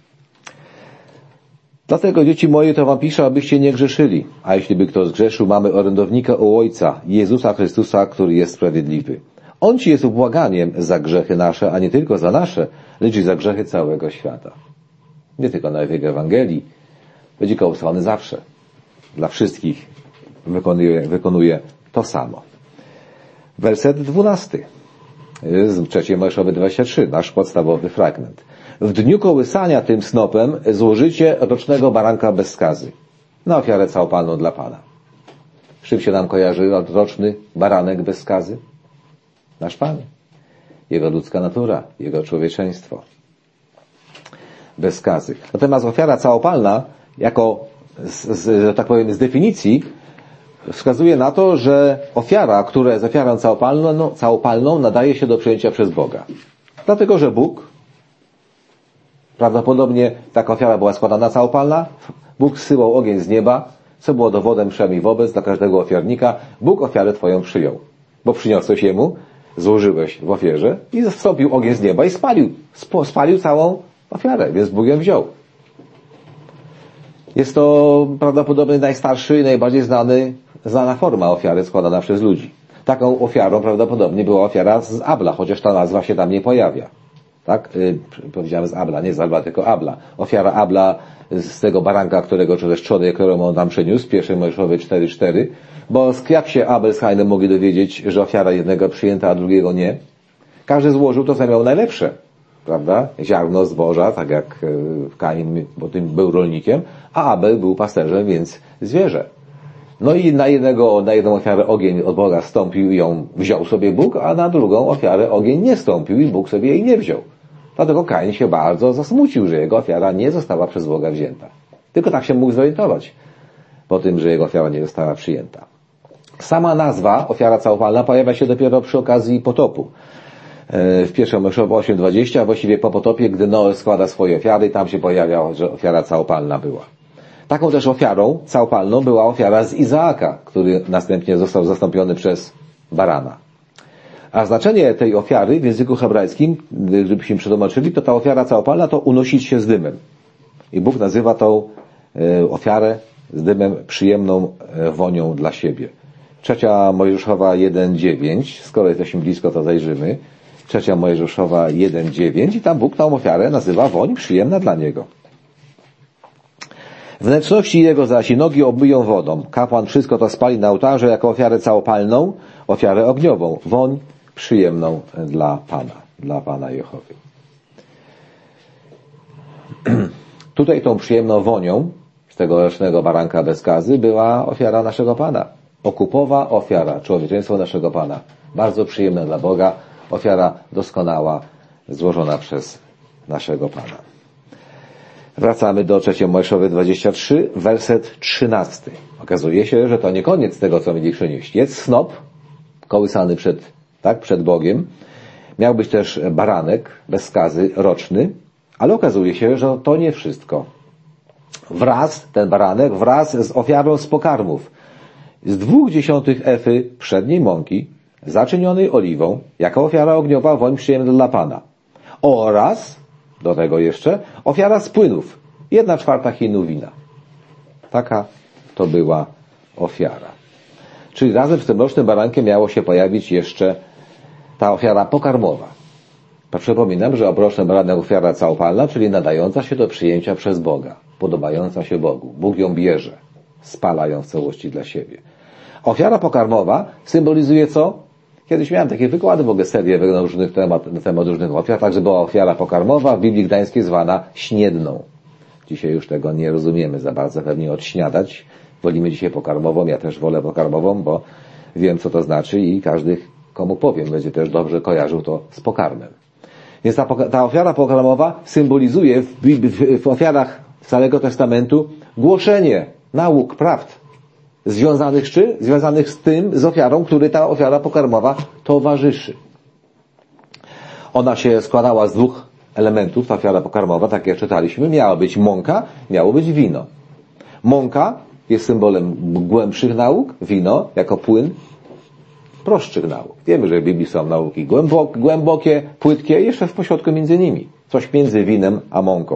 Dlatego, dzieci moje, to wam piszę, abyście nie grzeszyli. A jeśli by kto zgrzeszył, mamy orędownika u Ojca, Jezusa Chrystusa, który jest sprawiedliwy. On ci jest ubłaganiem za grzechy nasze, a nie tylko za nasze, lecz i za grzechy całego świata. Nie tylko na wiek Ewangelii. Będzie kołysany zawsze. Dla wszystkich wykonuje, wykonuje to samo. Werset dwunasty. Z trzeciej Mojżeszowy dwadzieścia trzy. Nasz podstawowy fragment. W dniu kołysania tym snopem złożycie rocznego baranka bez skazy na ofiarę całopalną dla Pana. Z czym się nam kojarzy roczny baranek bez skazy? Nasz Pan. Jego ludzka natura, Jego człowieczeństwo. Bez skazy. Natomiast ofiara całopalna, jako, z, z, że tak powiem, z definicji, wskazuje na to, że ofiara, która jest ofiarą całopalną, no, całopalną, nadaje się do przyjęcia przez Boga. Dlatego, że Bóg, prawdopodobnie taka ofiara była składana całopalna, Bóg zsyłał ogień z nieba, co było dowodem przynajmniej wobec dla każdego ofiarnika, Bóg ofiarę twoją przyjął. Bo przyniosłeś jemu, złożyłeś w ofierze i zastąpił ogień z nieba i spalił. Spalił całą ofiarę, więc Bóg ją wziął. Jest to prawdopodobnie najstarszy i najbardziej znany, znana forma ofiary składana przez ludzi. Taką ofiarą prawdopodobnie była ofiara z Abla, chociaż ta nazwa się tam nie pojawia. Tak? Yy, powiedziałem z Abla, nie z Abla, tylko Abla. Ofiara Abla z tego baranka, którego, czy też trzody, którą on tam przyniósł, pierwszy Mojżeszowy cztery cztery, bo jak się Abel z Kainem mogli dowiedzieć, że ofiara jednego przyjęta, a drugiego nie? Każdy złożył to, co miał najlepsze. Prawda? Ziarno zboża, tak jak Kain, bo tym był rolnikiem, a Abel był pasterzem, więc zwierzę. No i na jednego, na jedną ofiarę ogień od Boga stąpił i ją wziął sobie Bóg, a na drugą ofiarę ogień nie stąpił i Bóg sobie jej nie wziął. Dlatego Kain się bardzo zasmucił, że jego ofiara nie została przez Boga wzięta. Tylko tak się mógł zorientować po tym, że jego ofiara nie została przyjęta. Sama nazwa, ofiara całopalna, pojawia się dopiero przy okazji potopu. W pierwszym Mojżeszowy osiem dwadzieścia, właściwie po potopie, gdy Noe składa swoje ofiary, tam się pojawia, że ofiara całopalna była. Taką też ofiarą całopalną była ofiara z Izaaka, który następnie został zastąpiony przez barana. A znaczenie tej ofiary w języku hebrajskim, gdybyśmy przetłumaczyli, to ta ofiara całopalna to unosić się z dymem. I Bóg nazywa tą ofiarę z dymem przyjemną wonią dla siebie. Trzecia Mojżeszowa jeden dziewięć, skoro jesteśmy blisko, to zajrzymy. Trzecia Mojżeszowa jeden dziewięć i tam Bóg tą ofiarę nazywa woń przyjemna dla Niego. Wnętrzności Jego zaś i nogi obmyją wodą. Kapłan wszystko to spali na ołtarze jako ofiarę całopalną, ofiarę ogniową, woń przyjemną dla Pana, dla Pana Jehowy. Tutaj tą przyjemną wonią z tego rocznego baranka bez skazy była ofiara naszego Pana. Okupowa ofiara, człowieczeństwo naszego Pana. Bardzo przyjemna dla Boga, ofiara doskonała, złożona przez naszego Pana. Wracamy do trzeciej Mojżeszowej dwadzieścia trzy, werset trzynasty. Okazuje się, że to nie koniec tego, co mieli przynieść. Jest snop, kołysany przed, tak, przed Bogiem. Miał być też baranek bez skazy, roczny, ale okazuje się, że to nie wszystko. Wraz, ten baranek, wraz z ofiarą z pokarmów, z dwóch dziesiątych efy przedniej mąki, zaczynionej oliwą, jako ofiara ogniowa, woń przyjemna dla Pana. Oraz, do tego jeszcze, ofiara z płynów, jedna czwarta chinu wina. Taka to była ofiara. Czyli razem z tym rocznym barankiem miało się pojawić jeszcze ta ofiara pokarmowa. Przypominam, że obroczny baranek ofiara całopalna, czyli nadająca się do przyjęcia przez Boga, podobająca się Bogu. Bóg ją bierze, spala ją w całości dla siebie. Ofiara pokarmowa symbolizuje co? Kiedyś miałem takie wykłady, w ogóle serię na, różnych temat, na temat różnych ofiar, także była ofiara pokarmowa, w Biblii Gdańskiej zwana śniedną. Dzisiaj już tego nie rozumiemy za bardzo, pewnie odśniadać. Wolimy dzisiaj pokarmową, ja też wolę pokarmową, bo wiem, co to znaczy i każdy, komu powiem, będzie też dobrze kojarzył to z pokarmem. Więc ta, ta ofiara pokarmowa symbolizuje w, w, w ofiarach Starego Testamentu głoszenie nauk, prawd związanych, czy, związanych z tym, z ofiarą, który ta ofiara pokarmowa towarzyszy. Ona się składała z dwóch elementów, ta ofiara pokarmowa, tak jak czytaliśmy. Miała być mąka, miało być wino. Mąka jest symbolem głębszych nauk, wino jako płyn prostszych nauk. Wiemy, że w Biblii są nauki głębokie, głębokie płytkie, jeszcze w pośrodku między nimi. Coś między winem a mąką.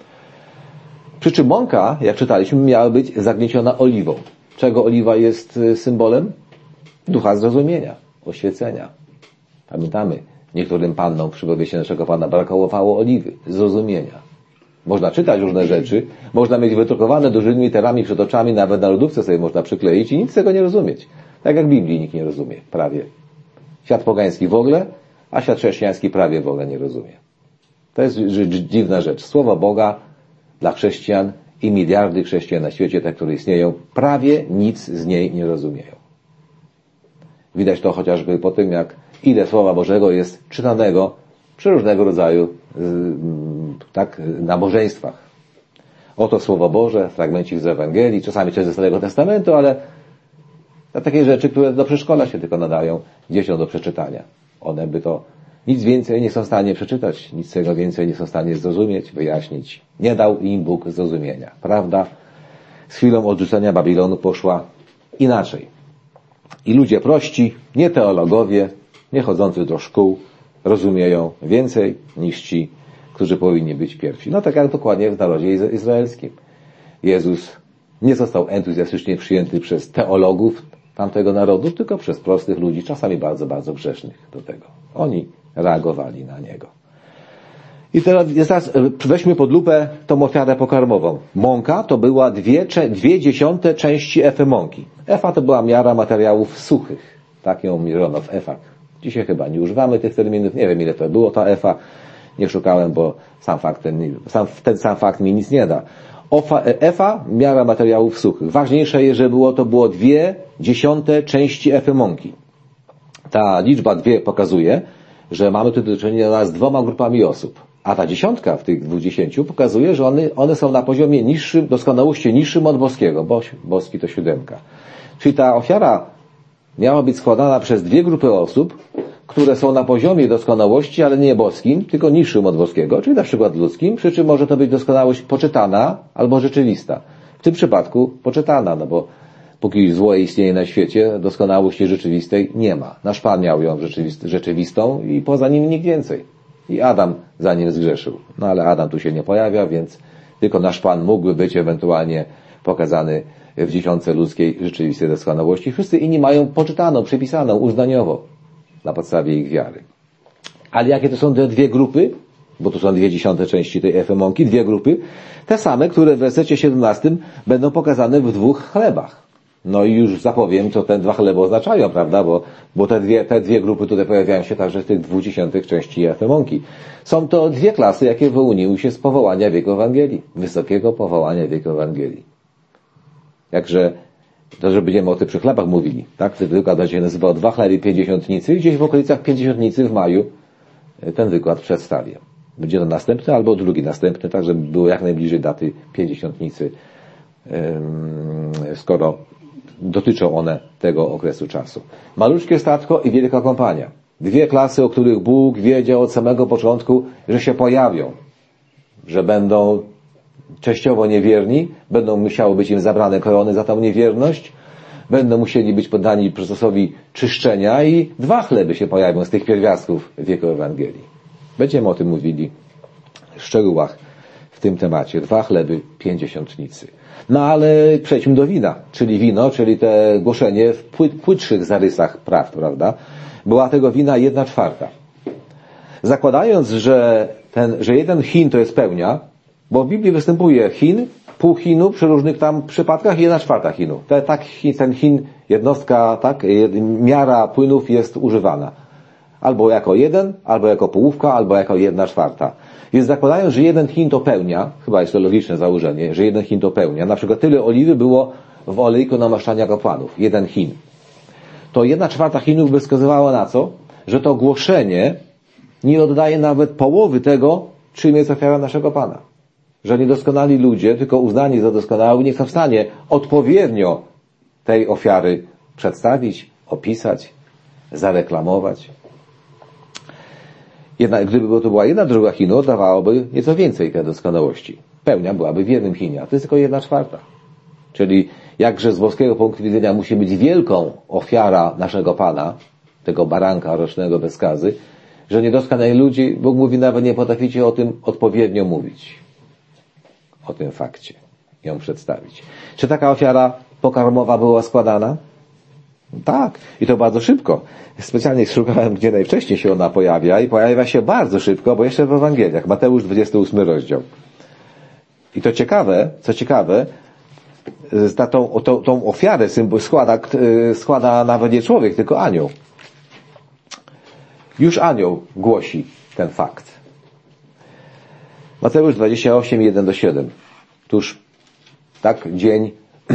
Przy czym mąka, jak czytaliśmy, miała być zagnieciona oliwą. Czego oliwa jest symbolem? Ducha zrozumienia, oświecenia. Pamiętamy, niektórym pannom w przypowieści naszego Pana brakowało oliwy, zrozumienia. Można czytać różne rzeczy, można mieć wydrukowane dużymi literami przed oczami, nawet na lodówce sobie można przykleić i nic z tego nie rozumieć. Tak jak Biblii nikt nie rozumie, prawie. Świat pogański w ogóle, a świat chrześcijański prawie w ogóle nie rozumie. To jest dziwna rzecz. Słowo Boga dla chrześcijan i miliardy chrześcijan na świecie, te, które istnieją, prawie nic z niej nie rozumieją. Widać to chociażby po tym, jak ile Słowa Bożego jest czytanego przy różnego rodzaju tak, nabożeństwach. Oto Słowo Boże, fragmencik z Ewangelii, czasami coś ze Starego Testamentu, ale na takie rzeczy, które do przedszkola się tylko nadają dzieciom do przeczytania. One by to nic więcej nie są w stanie przeczytać, nic tego więcej nie są w stanie zrozumieć, wyjaśnić. Nie dał im Bóg zrozumienia. Prawda z chwilą odrzucenia Babilonu poszła inaczej. I ludzie prości, nie teologowie, nie chodzący do szkół, rozumieją więcej niż ci, którzy powinni być pierwsi. No tak jak dokładnie w narodzie izraelskim. Jezus nie został entuzjastycznie przyjęty przez teologów tamtego narodu, tylko przez prostych ludzi, czasami bardzo, bardzo grzesznych do tego. Oni reagowali na Niego. I teraz, teraz weźmy pod lupę tą ofiarę pokarmową. Mąka to była dwie, dwie dziesiąte części efy mąki. Efa to była miara materiałów suchych. Tak ją mierzono w efach. Dzisiaj chyba nie używamy tych terminów. Nie wiem, ile to było ta efa. Nie szukałem, bo sam fakt ten, sam, ten sam fakt mi nic nie da. Ofa, efa, miara materiałów suchych. Ważniejsze jest, że było to było dwie dziesiąte części efy mąki. Ta liczba dwie pokazuje, że mamy tu do czynienia z dwoma grupami osób. A ta dziesiątka w tych dwudziesięciu pokazuje, że one, one są na poziomie niższym, doskonałości niższym od boskiego. Bo, boski to siódemka. Czyli ta ofiara miała być składana przez dwie grupy osób, które są na poziomie doskonałości, ale nie boskim, tylko niższym od boskiego, czyli na przykład ludzkim, przy czym może to być doskonałość poczytana albo rzeczywista. W tym przypadku poczytana, no bo póki zło istnieje na świecie, doskonałości rzeczywistej nie ma. Nasz Pan miał ją rzeczywistą i poza nim nikt więcej. I Adam za nim zgrzeszył. No ale Adam tu się nie pojawia, więc tylko nasz Pan mógłby być ewentualnie pokazany w dziesiątce ludzkiej rzeczywistej doskonałości. Wszyscy inni mają poczytaną, przypisaną, uznaniowo na podstawie ich wiary. Ale jakie to są te dwie grupy? Bo to są dwie dziesiąte części tej efy mąki, dwie grupy. Te same, które w wersecie siedemnastym będą pokazane w dwóch chlebach. No i już zapowiem, co te dwa chleby oznaczają, prawda? Bo, bo te, dwie, te dwie grupy tutaj pojawiają się także w tych dwudziesiątych części efy mąki. Są to dwie klasy, jakie wyłoniły się z powołania wieku Ewangelii. Wysokiego powołania wieku Ewangelii. Jakże, to że będziemy o tych przy chlebach mówili, tak? Ten wykład będzie się nazywał Dwa chleby pięćdziesiątnicy. Gdzieś w okolicach pięćdziesiątnicy w maju ten wykład przedstawię. Będzie to następny albo drugi następny, tak żeby było jak najbliżej daty pięćdziesiątnicy, skoro dotyczą one tego okresu czasu. Maluczkie statko i wielka kompania. Dwie klasy, o których Bóg wiedział od samego początku, że się pojawią. Że będą częściowo niewierni, będą musiały być im zabrane korony za tą niewierność, będą musieli być poddani procesowi czyszczenia i dwa chleby się pojawią z tych pierwiastków wieku Ewangelii. Będziemy o tym mówili w szczegółach w tym temacie. Dwa chleby pięćdziesiątnicy. No ale przejdźmy do wina, czyli wino, czyli te głoszenie w płyt, płytszych zarysach prawd, prawda? Była tego wina jedna czwarta. Zakładając, że ten, że jeden hin to jest pełnia, bo w Biblii występuje hin, pół hinu przy różnych tam przypadkach i jedna czwarta hinu. Te, tak, ten hin, jednostka, tak, miara płynów jest używana. Albo jako jeden, albo jako połówka, albo jako jedna czwarta. Więc zakładając, że jeden hin to pełnia, chyba jest to logiczne założenie, że jeden hin to pełnia, na przykład tyle oliwy było w olejku namaszczania kapłanów, jeden hin. To jedna czwarta hinów by wskazywała na co? Że to głoszenie nie oddaje nawet połowy tego, czym jest ofiara naszego Pana. Że niedoskonali ludzie, tylko uznani za doskonałych, nie są w stanie odpowiednio tej ofiary przedstawić, opisać, zareklamować. Jednak gdyby to była jedna druga chin, oddawałoby nieco więcej tej doskonałości. Pełnia byłaby w jednym chinie, a to jest tylko jedna czwarta. Czyli jakże z boskiego punktu widzenia musi być wielką ofiara naszego Pana, tego baranka rocznego bez skazy, że niedoskonali ludzie, Bóg mówi, nawet nie potraficie o tym odpowiednio mówić. O tym fakcie. Ją przedstawić. Czy taka ofiara pokarmowa była składana? Tak. I to bardzo szybko. Specjalnie szukałem, gdzie najwcześniej się ona pojawia i pojawia się bardzo szybko, bo jeszcze w Ewangeliach. Mateusz dwudziesty ósmy rozdział. I to ciekawe, co ciekawe, za tą, tą, tą ofiarę symbol składa, składa nawet nie człowiek, tylko anioł. Już anioł głosi ten fakt. Mateusz dwadzieścia osiem, jeden do siedem. Tuż, tak, dzień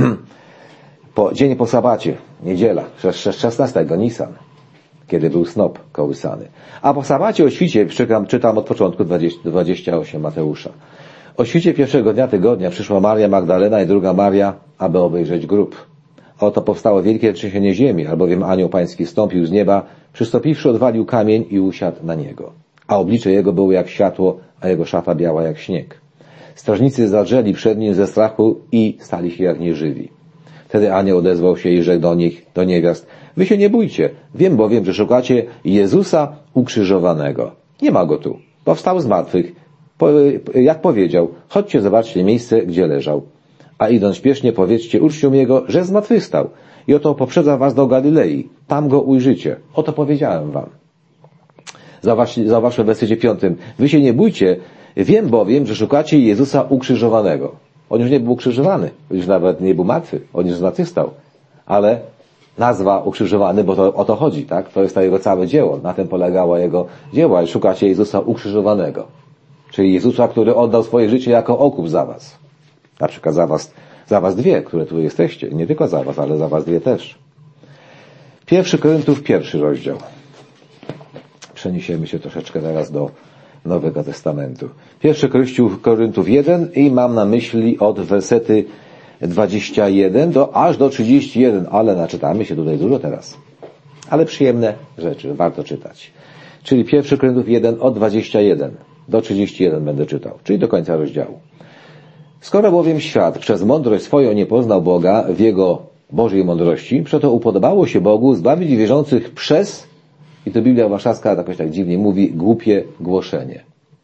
po, dzień po sabacie, niedziela, szesnastego Nisan, kiedy był snop kołysany. A po sabacie o świcie, czytam, czytam od początku dwadzieścia osiem Mateusza. O świcie pierwszego dnia tygodnia przyszła Maria Magdalena i druga Maria, aby obejrzeć grób. Oto powstało wielkie trzęsienie ziemi, albowiem anioł pański stąpił z nieba, przystąpiwszy odwalił kamień i usiadł na niego. A oblicze jego było jak światło, a jego szafa biała jak śnieg. Strażnicy zadrzeli przed nim ze strachu i stali się jak nieżywi. Wtedy anioł odezwał się i rzekł do nich, do niewiast: wy się nie bójcie, wiem bowiem, że szukacie Jezusa ukrzyżowanego. Nie ma go tu. Powstał z martwych. Po, jak powiedział, chodźcie zobaczcie miejsce, gdzie leżał. A idąc śpiesznie powiedzcie uczniom jego, że zmartwychwstał. I oto poprzedza was do Galilei. Tam go ujrzycie. Oto powiedziałem wam. Zauważcie, zauważmy w wersecie piątym. Wy się nie bójcie, wiem bowiem, że szukacie Jezusa ukrzyżowanego. On już nie był ukrzyżowany. Już nawet nie był martwy. On już zmartwychwstał. Ale nazwa ukrzyżowany, bo to o to chodzi, tak? To jest to jego całe dzieło. Na tym polegało jego dzieło. Ale szukacie Jezusa ukrzyżowanego. Czyli Jezusa, który oddał swoje życie jako okup za was. Na przykład za was, za was dwie, które tu jesteście. Nie tylko za was, ale za was dwie też. Pierwszy Koryntów, pierwszy rozdział. Przeniesiemy się troszeczkę teraz do Nowego Testamentu. Pierwszy Koryntów jeden i mam na myśli od wersety dwadzieścia jeden do, aż do trzydzieści jeden, ale naczytamy się tutaj dużo teraz. Ale przyjemne rzeczy, warto czytać. Czyli pierwszy Koryntów jeden od dwudziestego pierwszego do trzydziestego pierwszego będę czytał, czyli do końca rozdziału. Skoro bowiem świat przez mądrość swoją nie poznał Boga w Jego Bożej mądrości, przeto upodobało się Bogu zbawić wierzących przez, i to Biblia Warszawska jakoś tak dziwnie mówi, głupie głoszenie.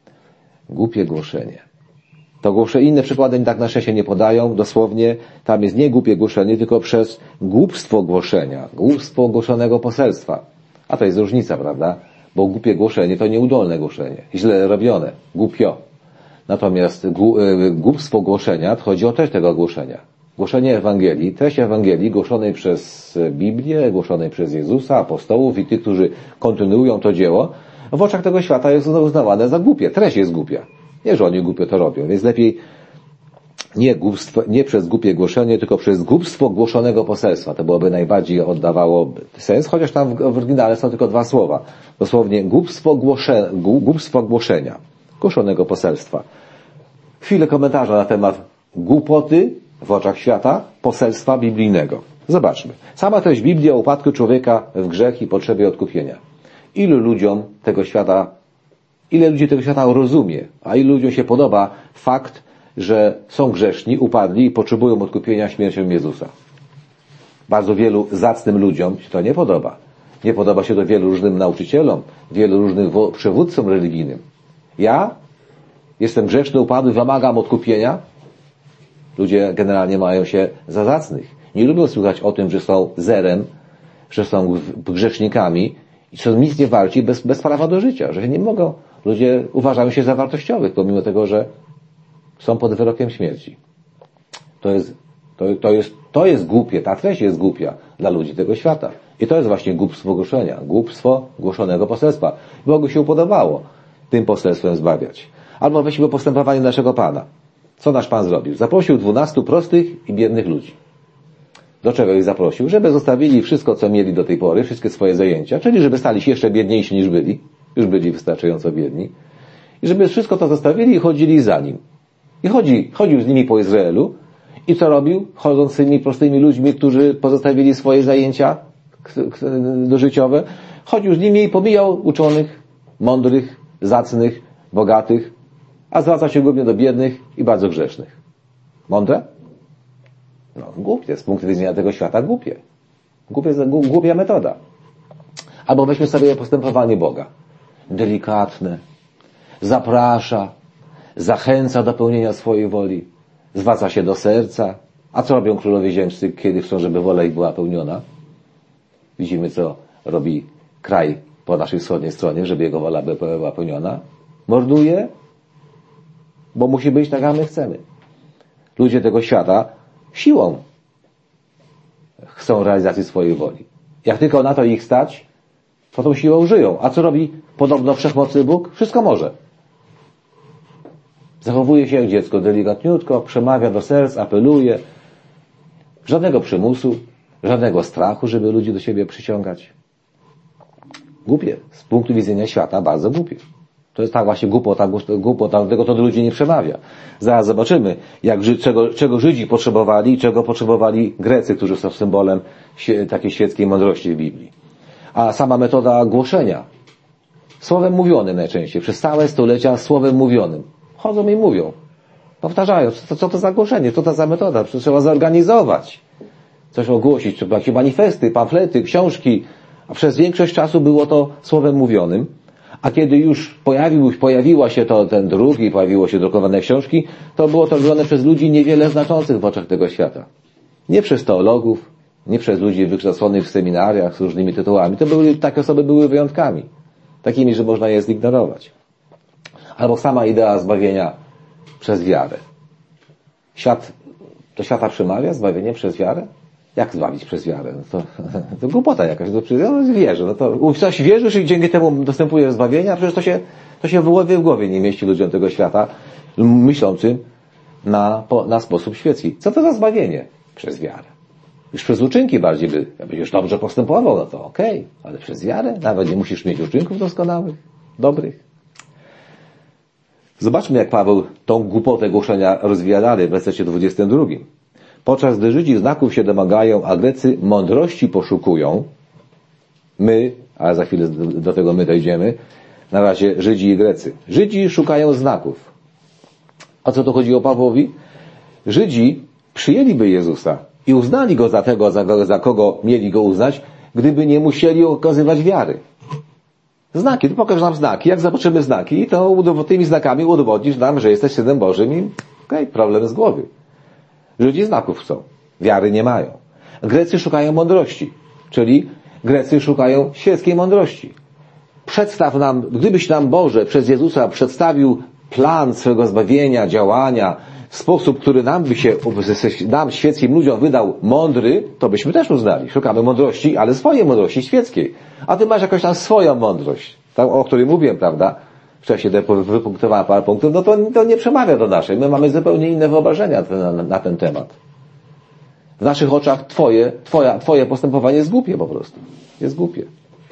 Głupie głoszenie. To głoszenie, inne przykłady tak na szczęście nie podają, dosłownie tam jest nie głupie głoszenie, tylko przez głupstwo głoszenia, głupstwo głoszonego poselstwa. A to jest różnica, prawda? Bo głupie głoszenie to nieudolne głoszenie, źle robione, głupio. Natomiast głupstwo głoszenia, to chodzi o treść tego głoszenia. Głoszenie Ewangelii, treść Ewangelii głoszonej przez Biblię, głoszonej przez Jezusa, apostołów i tych, którzy kontynuują to dzieło, w oczach tego świata jest uznawane za głupie. Treść jest głupia. Nie, że oni głupio to robią. Więc lepiej nie, głupstwo, nie przez głupie głoszenie, tylko przez głupstwo głoszonego poselstwa. To byłoby najbardziej oddawało sens, chociaż tam w oryginale są tylko dwa słowa. Dosłownie głupstwo, głosze, głupstwo głoszenia, głoszonego poselstwa. Chwilę komentarza na temat głupoty w oczach świata, poselstwa biblijnego. Zobaczmy. Sama treść Biblii o upadku człowieka w grzech i potrzebie odkupienia. Ilu ludziom tego świata, ile ludzi tego świata rozumie, a ilu ludziom się podoba fakt, że są grzeszni, upadli i potrzebują odkupienia śmiercią Jezusa. Bardzo wielu zacnym ludziom się to nie podoba. Nie podoba się to wielu różnym nauczycielom, wielu różnym przywódcom religijnym. Ja jestem grzeszny, upadły, wymagam odkupienia. Ludzie generalnie mają się za zacnych. Nie lubią słuchać o tym, że są zerem, że są grzesznikami i są nic nie warci bez, bez prawa do życia, że nie mogą. Ludzie uważają się za wartościowych, pomimo tego, że są pod wyrokiem śmierci. To jest, to, to jest, to jest głupie, ta treść jest głupia dla ludzi tego świata. I to jest właśnie głupstwo głoszenia, głupstwo głoszonego poselstwa. Bogu się upodobało tym poselstwem zbawiać. Albo weźmy postępowanie naszego Pana. Co nasz Pan zrobił? Zaprosił dwunastu prostych i biednych ludzi. Do czego ich zaprosił? Żeby zostawili wszystko, co mieli do tej pory, wszystkie swoje zajęcia, czyli żeby stali się jeszcze biedniejsi niż byli. już byli wystarczająco biedni, i żeby wszystko to zostawili i chodzili za nim. I chodzi, chodził z nimi po Izraelu i co robił? Chodząc z tymi prostymi ludźmi, którzy pozostawili swoje zajęcia dożyciowe, chodził z nimi i pomijał uczonych, mądrych, zacnych, bogatych, a zwraca się głównie do biednych i bardzo grzesznych. Mądre? No, głupie. Z punktu widzenia tego świata głupie. Głupie, głupia metoda. Albo weźmy sobie postępowanie Boga. Delikatne. Zaprasza. Zachęca do pełnienia swojej woli. Zwraca się do serca. A co robią królowie ziemscy, kiedy chcą, żeby wola ich była pełniona? Widzimy, co robi kraj po naszej wschodniej stronie, żeby jego wola była pełniona. Morduje, bo musi być tak, jak my chcemy. Ludzie tego świata siłą chcą realizacji swojej woli. Jak tylko na to ich stać, to tą siłą żyją. A co robi podobno wszechmocny Bóg? Wszystko może. Zachowuje się jak dziecko, delikatniutko, przemawia do serc, apeluje. Żadnego przymusu, żadnego strachu, żeby ludzi do siebie przyciągać. Głupie. Z punktu widzenia świata bardzo głupie. To jest tak właśnie głupota, głupota, tego to do ludzi nie przemawia. Zaraz zobaczymy, jak, czego, czego Żydzi potrzebowali i czego potrzebowali Grecy, którzy są symbolem takiej świeckiej mądrości w Biblii. A sama metoda głoszenia. Słowem mówionym najczęściej. Przez całe stulecia słowem mówionym. Chodzą i mówią. Powtarzają. Co, co to za głoszenie? Co to za metoda? Przecież trzeba zorganizować. Coś ogłosić. Trzeba jakieś manifesty, pamflety, książki. A przez większość czasu było to słowem mówionym. A kiedy już pojawił, pojawiła się to, ten druk i pojawiło się drukowane książki, to było to robione przez ludzi niewiele znaczących w oczach tego świata. Nie przez teologów, nie przez ludzi wykształconych w seminariach z różnymi tytułami. To były, takie osoby były wyjątkami. Takimi, że można je zignorować. Albo sama idea zbawienia przez wiarę. Świat, do świata przemawia zbawienie przez wiarę? Jak zbawić przez wiarę? No to, to głupota jakaś. To no, wierzę. No to w coś wierzysz i dzięki temu dostępujesz zbawienia? Przecież to się, to się w głowie, w głowie nie mieści ludziom tego świata, myślącym na, na sposób świecki. Co to za zbawienie? Przez wiarę. Już przez uczynki bardziej by, jakbyś już dobrze postępował, no to okej, okay. Ale przez wiarę? Nawet nie musisz mieć uczynków doskonałych, dobrych. Zobaczmy, jak Paweł tą głupotę głoszenia rozwija dalej w wersecie dwudziestym drugim. Podczas gdy Żydzi znaków się domagają, a Grecy mądrości poszukują, my, ale za chwilę do tego my dojdziemy, na razie Żydzi i Grecy. Żydzi szukają znaków. O co tu chodziło Pawłowi? Żydzi przyjęliby Jezusa i uznali Go za tego, za, za kogo mieli Go uznać, gdyby nie musieli okazywać wiary. Znaki, to pokaż nam znaki. Jak zobaczymy znaki, to tymi znakami udowodnisz nam, że jesteś Synem Bożym i okej, okay, problem z głowy. Żydzi znaków chcą. Wiary nie mają. Grecy szukają mądrości. Czyli Grecy szukają świeckiej mądrości. Przedstaw nam, gdybyś nam Boże przez Jezusa przedstawił plan swego zbawienia, działania, w sposób, który nam by się, nam świeckim ludziom wydał mądry, to byśmy też uznali. Szukamy mądrości, ale swojej mądrości świeckiej. A ty masz jakąś tam swoją mądrość, tą, o której mówiłem, prawda? Wcześniej wypunktowałem parę punktów, no to, to nie przemawia do naszej. My mamy zupełnie inne wyobrażenia na, na, na ten temat. W naszych oczach twoje, twoja, twoje postępowanie jest głupie po prostu. Jest głupie.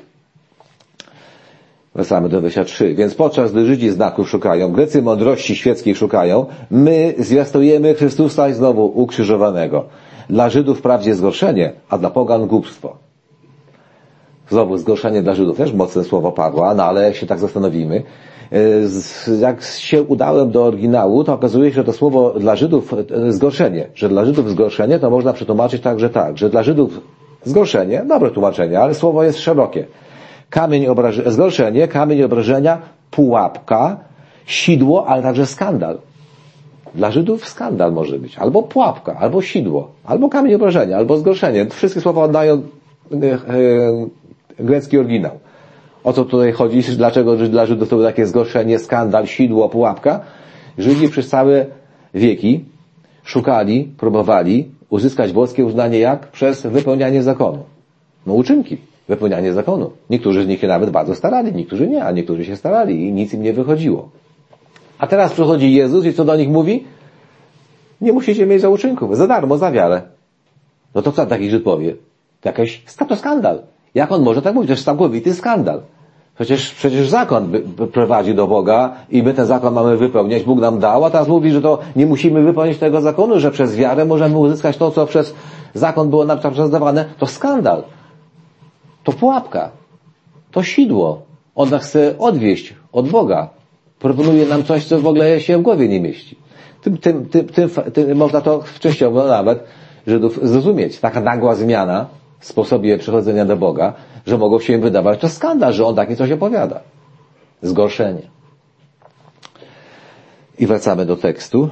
Wracamy do wiersza trzy. Więc podczas gdy Żydzi znaków szukają, Grecy mądrości świeckiej szukają, my zwiastujemy Chrystusa znowu ukrzyżowanego. Dla Żydów wprawdzie zgorszenie, a dla pogan głupstwo. Znowu zgorszenie dla Żydów, też mocne słowo Pawła, no ale jak się tak zastanowimy, jak się udałem do oryginału, to okazuje się, że to słowo dla Żydów zgorszenie, że dla Żydów zgorszenie to można przetłumaczyć także tak, że dla Żydów zgorszenie, dobre tłumaczenie, ale słowo jest szerokie. Kamień obrażenia, zgorszenie, kamień obrażenia, pułapka, sidło, ale także skandal. Dla Żydów skandal może być, albo pułapka, albo sidło, albo kamień obrażenia, albo zgorszenie. Wszystkie słowa oddają e, e, grecki oryginał. O co tutaj chodzi? Dlaczego dla Żydów to było takie zgorszenie, skandal, sidło, pułapka? Żydzi przez całe wieki szukali, próbowali uzyskać boskie uznanie jak? Przez wypełnianie zakonu. No uczynki, wypełnianie zakonu. Niektórzy z nich się nawet bardzo starali, niektórzy nie, a niektórzy się starali i nic im nie wychodziło. A teraz przychodzi Jezus i co do nich mówi? Nie musicie mieć za uczynków, za darmo, za wiarę. No to co taki Żyd powie? To jakiś to skandal. Jak on może tak mówić? To jest całkowity skandal. Przecież, przecież zakon prowadzi do Boga i my ten zakon mamy wypełniać. Bóg nam dał, a teraz mówi, że to nie musimy wypełnić tego zakonu, że przez wiarę możemy uzyskać to, co przez zakon było nam dawane. To skandal. To pułapka. To sidło. On nas chce odwieść od Boga. Proponuje nam coś, co w ogóle się w głowie nie mieści. Tym, tym, tym, tym, tym można to częściowo nawet Żydów zrozumieć. Taka nagła zmiana w sposobie przechodzenia do Boga, że mogą się im wydawać, to skandal, że on takie coś opowiada. Zgorszenie. I wracamy do tekstu.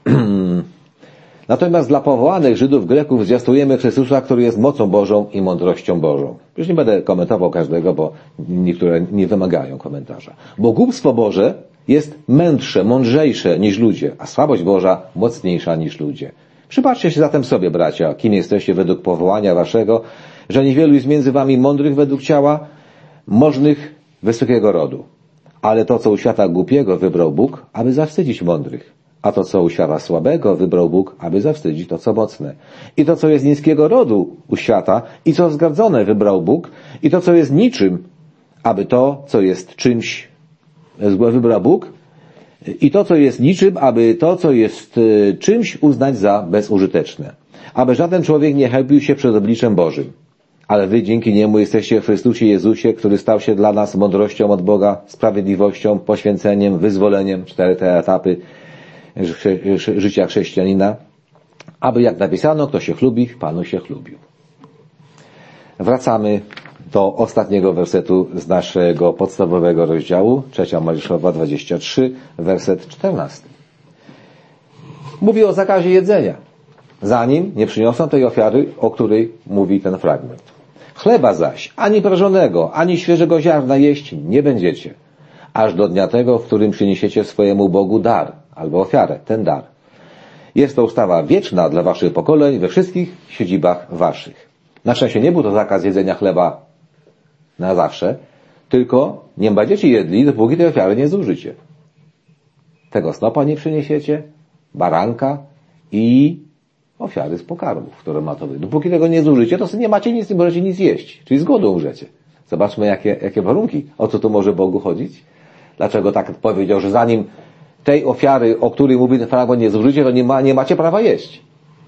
Natomiast dla powołanych Żydów, Greków zwiastujemy Chrystusa, który jest mocą Bożą i mądrością Bożą. Już nie będę komentował każdego, bo niektóre nie wymagają komentarza. Bo głupstwo Boże jest mędrsze, mądrzejsze niż ludzie, a słabość Boża mocniejsza niż ludzie. Przypatrzcie się zatem sobie, bracia, kim jesteście według powołania waszego, że niewielu jest między wami mądrych według ciała, możnych wysokiego rodu. Ale to, co u świata głupiego wybrał Bóg, aby zawstydzić mądrych. A to, co u świata słabego wybrał Bóg, aby zawstydzić to, co mocne. I to, co jest niskiego rodu u świata, i co zgardzone wybrał Bóg, i to, co jest niczym, aby to, co jest czymś, wybrał Bóg, i to, co jest niczym, aby to, co jest czymś, uznać za bezużyteczne. Aby żaden człowiek nie chełpił się przed obliczem Bożym. Ale wy dzięki Niemu jesteście w Chrystusie Jezusie, który stał się dla nas mądrością od Boga, sprawiedliwością, poświęceniem, wyzwoleniem, cztery te etapy życia chrześcijanina, aby jak napisano, kto się chlubi, Panu się chlubił. Wracamy do ostatniego wersetu z naszego podstawowego rozdziału, trzecia Mojżeszowa dwadzieścia trzy, werset czternasty. Mówi o zakazie jedzenia, zanim nie przyniosą tej ofiary, o której mówi ten fragment. Chleba zaś, ani prażonego, ani świeżego ziarna jeść nie będziecie, aż do dnia tego, w którym przyniesiecie swojemu Bogu dar, albo ofiarę, ten dar. Jest to ustawa wieczna dla waszych pokoleń we wszystkich siedzibach waszych. Na szczęście nie był to zakaz jedzenia chleba na zawsze, tylko nie będziecie jedli, dopóki tej ofiary nie zużycie. Tego snopa nie przyniesiecie, baranka i ofiary z pokarmów, które ma to być. Dopóki tego nie zużycie, to nie macie nic, nie możecie nic jeść, czyli z głodu umrzecie. Zobaczmy, jakie, jakie warunki, o co tu może Bogu chodzić. Dlaczego tak powiedział, że zanim tej ofiary, o której mówi ten fragment, nie zużycie, to nie, ma, nie macie prawa jeść.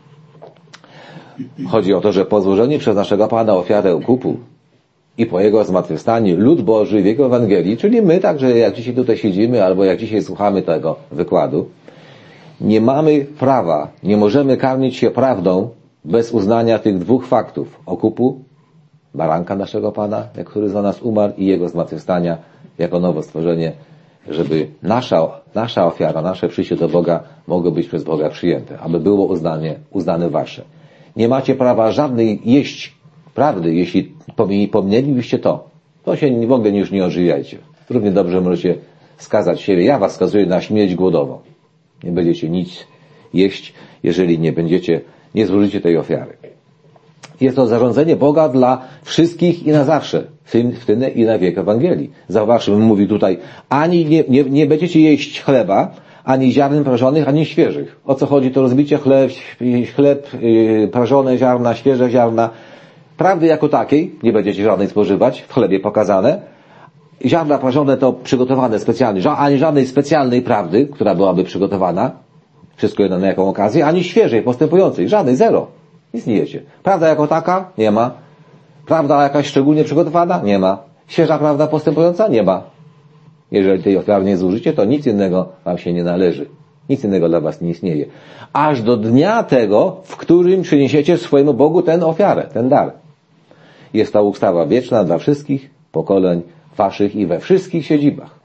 Chodzi o to, że po złożeniu przez naszego Pana ofiarę okupu i po Jego zmartwychwstaniu lud Boży w Jego Ewangelii, czyli my także jak dzisiaj tutaj siedzimy, albo jak dzisiaj słuchamy tego wykładu, nie mamy prawa, nie możemy karmić się prawdą bez uznania tych dwóch faktów. Okupu, baranka naszego Pana, jak który za nas umarł, i Jego zmartwychwstania jako nowe stworzenie, żeby nasza, nasza ofiara, nasze przyjście do Boga mogło być przez Boga przyjęte, aby było uznanie, uznane wasze. Nie macie prawa żadnej jeść prawdy, jeśli pomnielibyście to. To się w ogóle już nie ożywiajcie. Równie dobrze możecie skazać siebie. Ja was skazuję na śmierć głodową. Nie będziecie nic jeść, jeżeli nie będziecie, nie złożycie tej ofiary. Jest to zarządzenie Boga dla wszystkich i na zawsze, w tym, w tym i na wiek Ewangelii. Zauważmy, mówi tutaj, ani nie, nie, nie będziecie jeść chleba, ani ziarn prażonych, ani świeżych. O co chodzi? To rozbicie chleb, chleb, yy, prażone ziarna, świeże ziarna. Prawdy jako takiej nie będziecie żadnej spożywać, w chlebie pokazane. Ziarna prażone to przygotowane specjalnie, ani żadnej specjalnej prawdy, która byłaby przygotowana, wszystko jedno na jaką okazję, ani świeżej, postępującej, żadnej, zero. Nic nie jecie. Prawda jako taka? Nie ma. Prawda jakaś szczególnie przygotowana? Nie ma. Świeża prawda postępująca? Nie ma. Jeżeli tej ofiary nie zużycie, to nic innego wam się nie należy. Nic innego dla was nie istnieje. Aż do dnia tego, w którym przyniesiecie swojemu Bogu tę ofiarę, ten dar. Jest to ustawa wieczna dla wszystkich pokoleń waszych i we wszystkich siedzibach.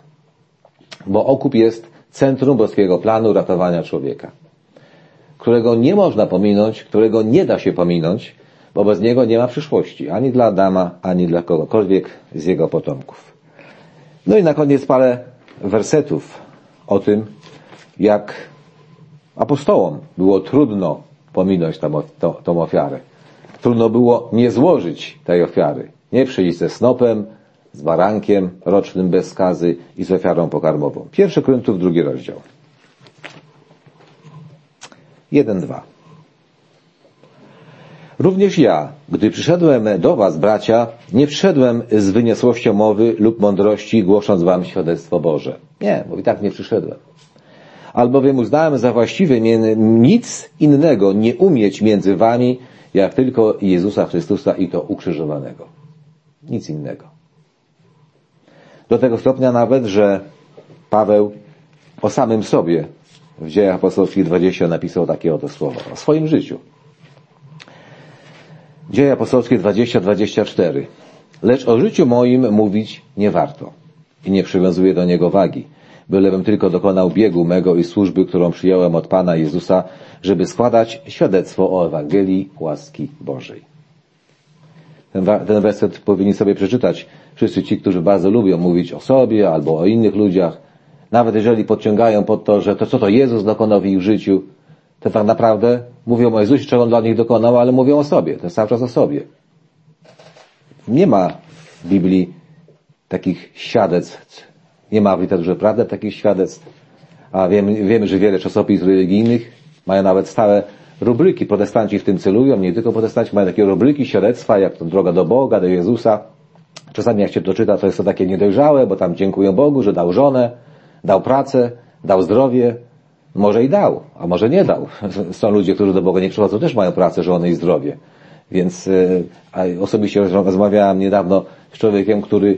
Bo okup jest centrum boskiego planu ratowania człowieka, którego nie można pominąć, którego nie da się pominąć, bo bez niego nie ma przyszłości, ani dla Adama, ani dla kogokolwiek z jego potomków. No i na koniec parę wersetów o tym, jak apostołom było trudno pominąć tą, tą, tą ofiarę. Trudno było nie złożyć tej ofiary. Nie przyjść ze snopem, z barankiem rocznym bez skazy i z ofiarą pokarmową. Pierwszy Koryntiów, drugi rozdział. jeden, dwa. Również ja, gdy przyszedłem do was, bracia, nie przyszedłem z wyniosłością mowy lub mądrości, głosząc wam świadectwo Boże. Nie, bo i tak nie przyszedłem. Albowiem uznałem za właściwe nic innego nie umieć między wami, jak tylko Jezusa Chrystusa i to ukrzyżowanego. Nic innego. Do tego stopnia nawet, że Paweł o samym sobie w Dziejach Apostolskich dwadzieścia napisał takie oto słowa o swoim życiu. Dzieje Apostolskie dwadzieścia dwadzieścia cztery. Lecz o życiu moim mówić nie warto i nie przywiązuję do niego wagi, bylebym tylko dokonał biegu mego i służby, którą przyjąłem od Pana Jezusa, żeby składać świadectwo o Ewangelii łaski Bożej. Ten, ten werset powinni sobie przeczytać wszyscy ci, którzy bardzo lubią mówić o sobie albo o innych ludziach. Nawet jeżeli podciągają pod to, że to co to Jezus dokonał w ich życiu, to tak naprawdę mówią o Jezusie, czego On dla nich dokonał, ale mówią o sobie. To jest cały czas o sobie. Nie ma w Biblii takich świadectw. Nie ma w literaturze prawdy takich świadectw. A wiemy, wiemy, że wiele czasopism religijnych mają nawet stałe rubryki. Protestanci w tym celują, nie tylko protestanci mają takie rubryki, świadectwa, jak to droga do Boga, do Jezusa. Czasami jak się to czyta, to jest to takie niedojrzałe, bo tam dziękują Bogu, że dał żonę, dał pracę, dał zdrowie. Może i dał, a może nie dał. Są ludzie, którzy do Boga nie przychodzą, też mają pracę, żonę i zdrowie. Więc a osobiście rozmawiałem niedawno z człowiekiem, który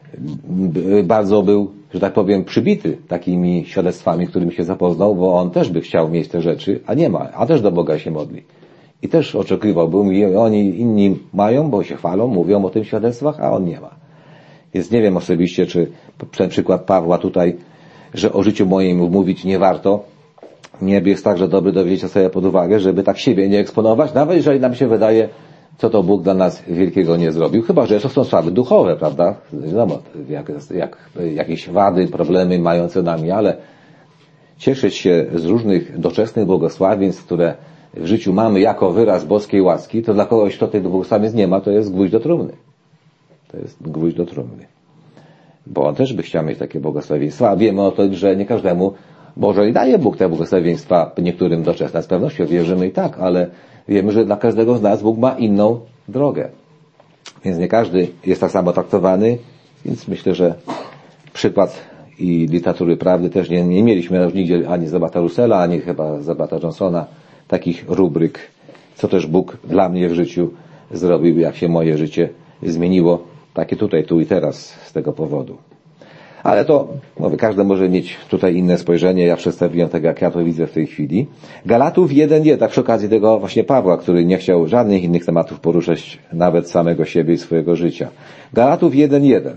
bardzo był, że tak powiem, przybity takimi świadectwami, którymi się zapoznał, bo on też by chciał mieć te rzeczy, a nie ma, a też do Boga się modli. I też oczekiwałbym, i oni inni mają, bo się chwalą, mówią o tych świadectwach, a on nie ma. Więc nie wiem osobiście, czy ten przykład Pawła tutaj, że o życiu moim mówić nie warto, nie jest także dobry do wzięcia sobie pod uwagę, żeby tak siebie nie eksponować, nawet jeżeli nam się wydaje, co to Bóg dla nas wielkiego nie zrobił. Chyba że to są sprawy duchowe, prawda? Wiadomo, jak, jak, jakieś wady, problemy mające nami, ale cieszyć się z różnych doczesnych błogosławieństw, które w życiu mamy jako wyraz boskiej łaski, to dla kogoś, kto tej błogosławieństw nie ma, to jest gwóźdź do trumny. To jest gwóźdź do trumny. Bo on też by chciał mieć takie błogosławieństwa, a wiemy o to, że nie każdemu Boże i daje Bóg te błogosławieństwa, niektórym doczesne. Z pewnością wierzymy i tak, ale wiemy, że dla każdego z nas Bóg ma inną drogę. Więc nie każdy jest tak samo traktowany, więc myślę, że przykład i literatury prawdy też nie, nie mieliśmy już nigdzie ani z Abbata Russella, ani chyba z Abbata Johnsona takich rubryk, co też Bóg dla mnie w życiu zrobił, jak się moje życie zmieniło, takie tutaj, tu i teraz z tego powodu. Ale to, mówię, każdy może mieć tutaj inne spojrzenie, ja przedstawiłem tak, jak ja to widzę w tej chwili. Galatów jeden jeden, tak przy okazji tego właśnie Pawła, który nie chciał żadnych innych tematów poruszać, nawet samego siebie i swojego życia. Galatów jeden jeden.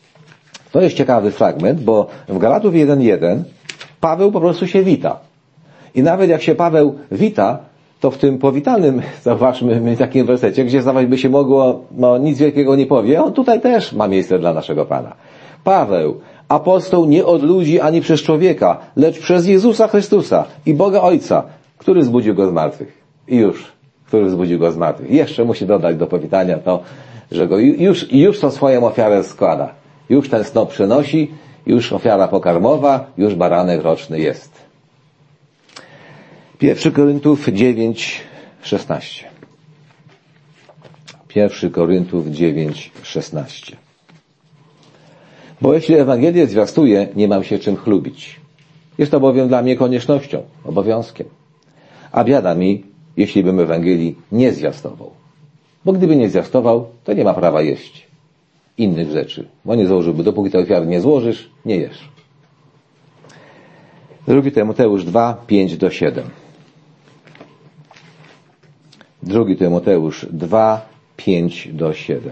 To jest ciekawy fragment, bo w Galatów jeden jeden Paweł po prostu się wita. I nawet jak się Paweł wita, to w tym powitalnym, zauważmy, w takim wersecie, gdzie zdawać by się mogło, no nic wielkiego nie powie, on tutaj też ma miejsce dla naszego Pana. Paweł, apostoł nie od ludzi ani przez człowieka, lecz przez Jezusa Chrystusa i Boga Ojca, który zbudził Go z martwych. I już, który zbudził Go z martwych. I jeszcze musi dodać do powitania to, że Go już, już tą swoją ofiarę składa. Już ten snop przynosi, już ofiara pokarmowa, już baranek roczny jest. Pierwszy Koryntów dziewięć szesnaście. Pierwszy Koryntów dziewięć szesnaście. Bo jeśli Ewangelię zwiastuję, nie mam się czym chlubić. Jest to bowiem dla mnie koniecznością, obowiązkiem. A biada mi, jeśli bym Ewangelii nie zwiastował. Bo gdyby nie zwiastował, to nie ma prawa jeść innych rzeczy. Bo nie złożyłby, dopóki tej ofiary nie złożysz, nie jesz. Drugi Tymoteusz dwa, pięć do siedem. Drugi Tymoteusz dwa, pięć do siedem.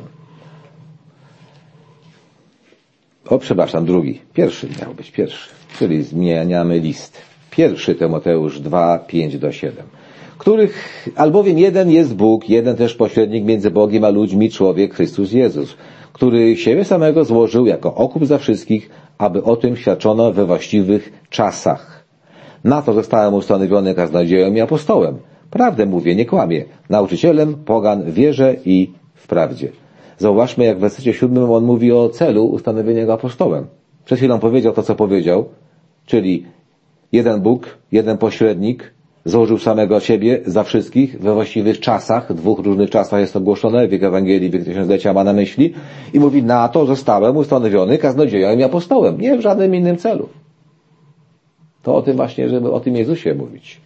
O, przepraszam, drugi. Pierwszy miał być pierwszy. Czyli zmieniamy list. Pierwszy Tymoteusz dwa, pięć do siedem. Których albowiem jeden jest Bóg, jeden też pośrednik między Bogiem a ludźmi, człowiek Chrystus Jezus, który siebie samego złożył jako okup za wszystkich, aby o tym świadczono we właściwych czasach. Na to zostałem ustanowiony kaznodzieją i apostołem. Prawdę mówię, nie kłamię. Nauczycielem pogan w wierze i w prawdzie. Zauważmy, jak w wersecie siódmym on mówi o celu ustanowienia go apostołem. Przed chwilą powiedział to, co powiedział, czyli jeden Bóg, jeden pośrednik, złożył samego siebie za wszystkich we właściwych czasach, w dwóch różnych czasach jest ogłoszone, wiek Ewangelii, wiek tysiąclecia ma na myśli i mówi, na to zostałem ustanowiony kaznodzieją i apostołem, nie w żadnym innym celu. To o tym właśnie, żeby o tym Jezusie mówić.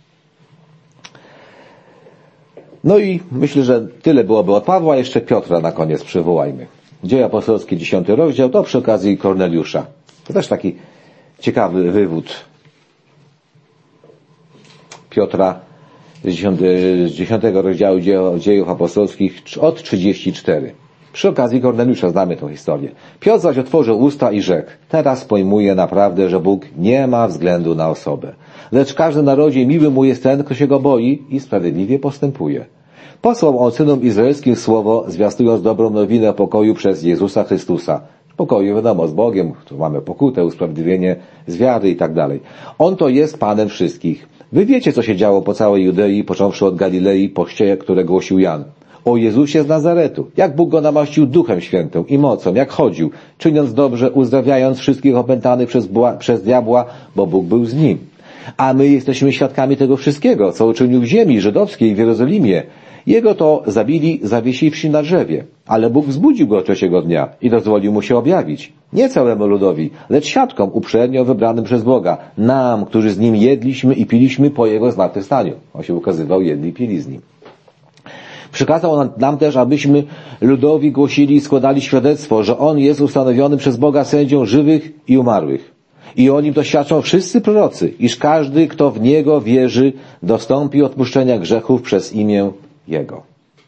No i myślę, że tyle byłoby od Pawła, jeszcze Piotra na koniec przywołajmy. Dzieje apostolskie, dziesiąty rozdział, to przy okazji Korneliusza. To też taki ciekawy wywód Piotra z dziesiątego rozdziału Dziejów apostolskich od trzydziestego czwartego. Przy okazji Korneliusza znamy tę historię. Piotr zaś otworzył usta i rzekł, teraz pojmuję naprawdę, że Bóg nie ma względu na osobę. Lecz każdy narodzie miły mu jest ten, kto się go boi i sprawiedliwie postępuje. Posłał on synom izraelskim słowo, zwiastując dobrą nowinę pokoju przez Jezusa Chrystusa. Pokoju, wiadomo, z Bogiem, tu mamy pokutę, usprawiedliwienie z wiary i tak dalej. On to jest Panem wszystkich. Wy wiecie, co się działo po całej Judei, począwszy od Galilei, po chrzcie, które głosił Jan. O Jezusie z Nazaretu, jak Bóg go namaścił Duchem Świętym i mocą, jak chodził, czyniąc dobrze, uzdrawiając wszystkich opętanych przez, bła, przez diabła, bo Bóg był z nim. A my jesteśmy świadkami tego wszystkiego, co uczynił w ziemi żydowskiej w Jerozolimie. Jego to zabili, zawiesiwszy na drzewie, ale Bóg wzbudził go trzeciego dnia i dozwolił mu się objawić. Nie całemu ludowi, lecz świadkom uprzednio wybranym przez Boga, nam, którzy z nim jedliśmy i piliśmy po jego zmartwychwstaniu. On się ukazywał, jedli i pili z nim. Przykazał on nam też, abyśmy ludowi głosili i składali świadectwo, że on jest ustanowiony przez Boga sędzią żywych i umarłych. I o nim to świadczą wszyscy prorocy, iż każdy, kto w niego wierzy, dostąpi odpuszczenia grzechów przez imię jego.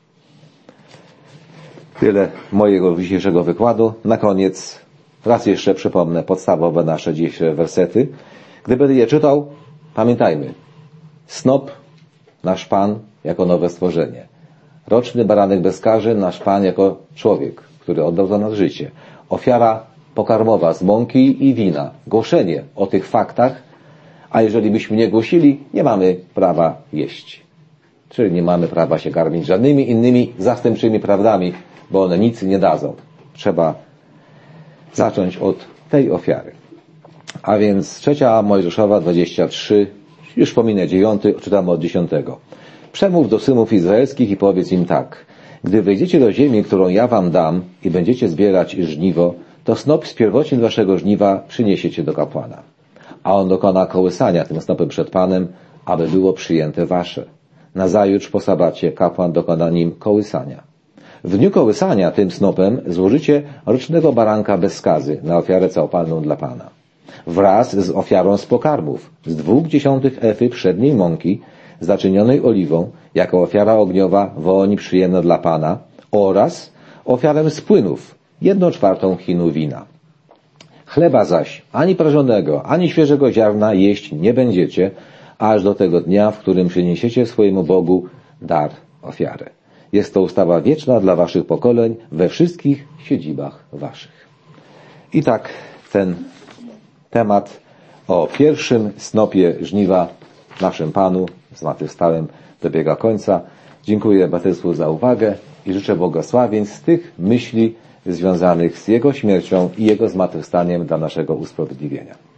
Tyle mojego dzisiejszego wykładu. Na koniec raz jeszcze przypomnę podstawowe nasze dzisiejsze wersety. Gdy będę je czytał, pamiętajmy. Snop, nasz Pan, jako nowe stworzenie. Roczny baranek bez karzy, nasz Pan jako człowiek, który oddał za nas życie. Ofiara pokarmowa z mąki i wina. Głoszenie o tych faktach, a jeżeli byśmy nie głosili, nie mamy prawa jeść. Czyli nie mamy prawa się karmić żadnymi innymi zastępczymi prawdami, bo one nic nie dadzą. Trzeba zacząć od tej ofiary. A więc trzecia Mojżeszowa, dwadzieścia trzy, już pominę dziewiąty, czytamy od dziesiątego. Przemów do synów izraelskich i powiedz im tak. Gdy wejdziecie do ziemi, którą ja wam dam i będziecie zbierać żniwo, to snop z pierwocin waszego żniwa przyniesiecie do kapłana. A on dokona kołysania tym snopem przed Panem, aby było przyjęte wasze. Nazajutrz po sabacie kapłan dokona nim kołysania. W dniu kołysania tym snopem złożycie rocznego baranka bez skazy na ofiarę całopalną dla Pana. Wraz z ofiarą z pokarmów, z dwóch dziesiątych efy przedniej mąki, zaczynionej oliwą, jako ofiara ogniowa woń przyjemna dla Pana, oraz ofiarę z płynów, jedną czwartą chinu wina. Chleba zaś, ani prażonego, ani świeżego ziarna jeść nie będziecie, aż do tego dnia, w którym przyniesiecie swojemu Bogu dar, ofiarę. Jest to ustawa wieczna dla waszych pokoleń we wszystkich siedzibach waszych. I tak ten temat o pierwszym snopie żniwa naszym Panu, zmartwychwstałym, dobiega końca. Dziękuję braterstwu za uwagę i życzę błogosławieństw z tych myśli związanych z Jego śmiercią i Jego zmartwychwstaniem dla naszego usprawiedliwienia.